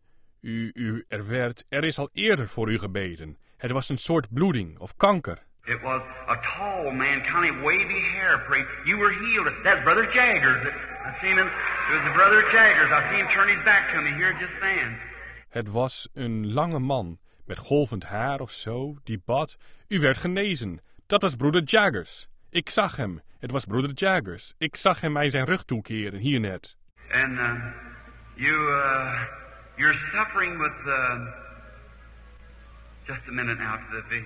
er is al eerder voor u gebeden. Het was een soort bloeding of kanker. It was a tall man, kind of wavy hair. Prayed. You were healed. That's Brother Jaggers. I seen him. It was Brother Jaggers. I seen him turn his back to me here just then. Het was een lange man met golvend haar of zo die bad. U werd genezen. Dat was broeder Jaggers. Ik zag hem. Het was broeder Jaggers. Ik zag hem mij zijn rug toekeren hier net. And you're suffering with just a minute now.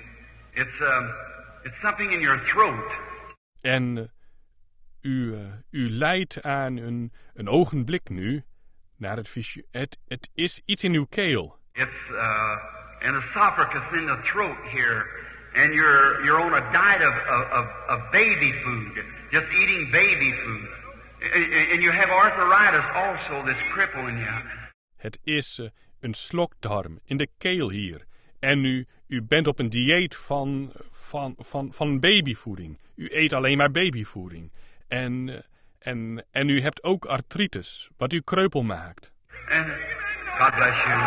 It's something in your throat. En u lijdt aan een ogenblik nu naar het visioen. Het is iets in uw keel. It's an esophagus in the throat here, and you're on a diet of baby food, just eating baby food, and you have arthritis also that's crippling you. Het is een slokdarm in de keel hier. En u bent op een dieet van babyvoeding. U eet alleen maar babyvoeding. En u hebt ook artritis, wat u kreupel maakt. And God bless you.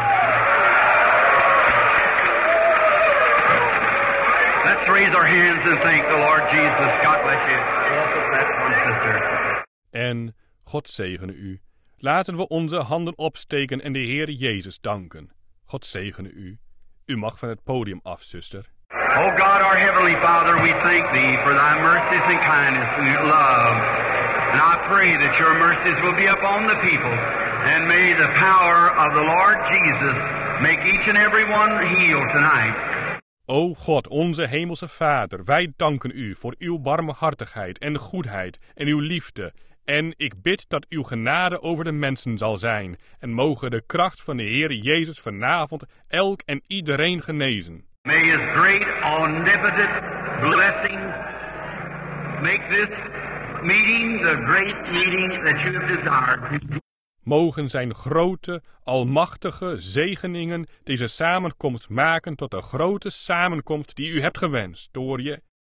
Let's raise our hands and thank the Lord Jesus. God bless you. Also bless one sister. En God zegene u. Laten we onze handen opsteken en de Heer Jezus danken. God zegene u. U mag van het podium af, zuster. Oh God, our Heavenly Father, we thank Thee for Thy mercies and kindness and Your love. And I pray that Your mercies will be upon the people. And may the power of the Lord Jesus make each and every one healed tonight. O God, onze hemelse Vader, wij danken U voor Uw barmhartigheid en goedheid en Uw liefde. En ik bid dat Uw genade over de mensen zal zijn. En mogen de kracht van de Heer Jezus vanavond elk en iedereen genezen. May His great omnipotent blessing make this meeting the great meeting that you have desired. Mogen zijn grote, almachtige zegeningen deze samenkomst maken tot de grote samenkomst die U hebt gewenst door je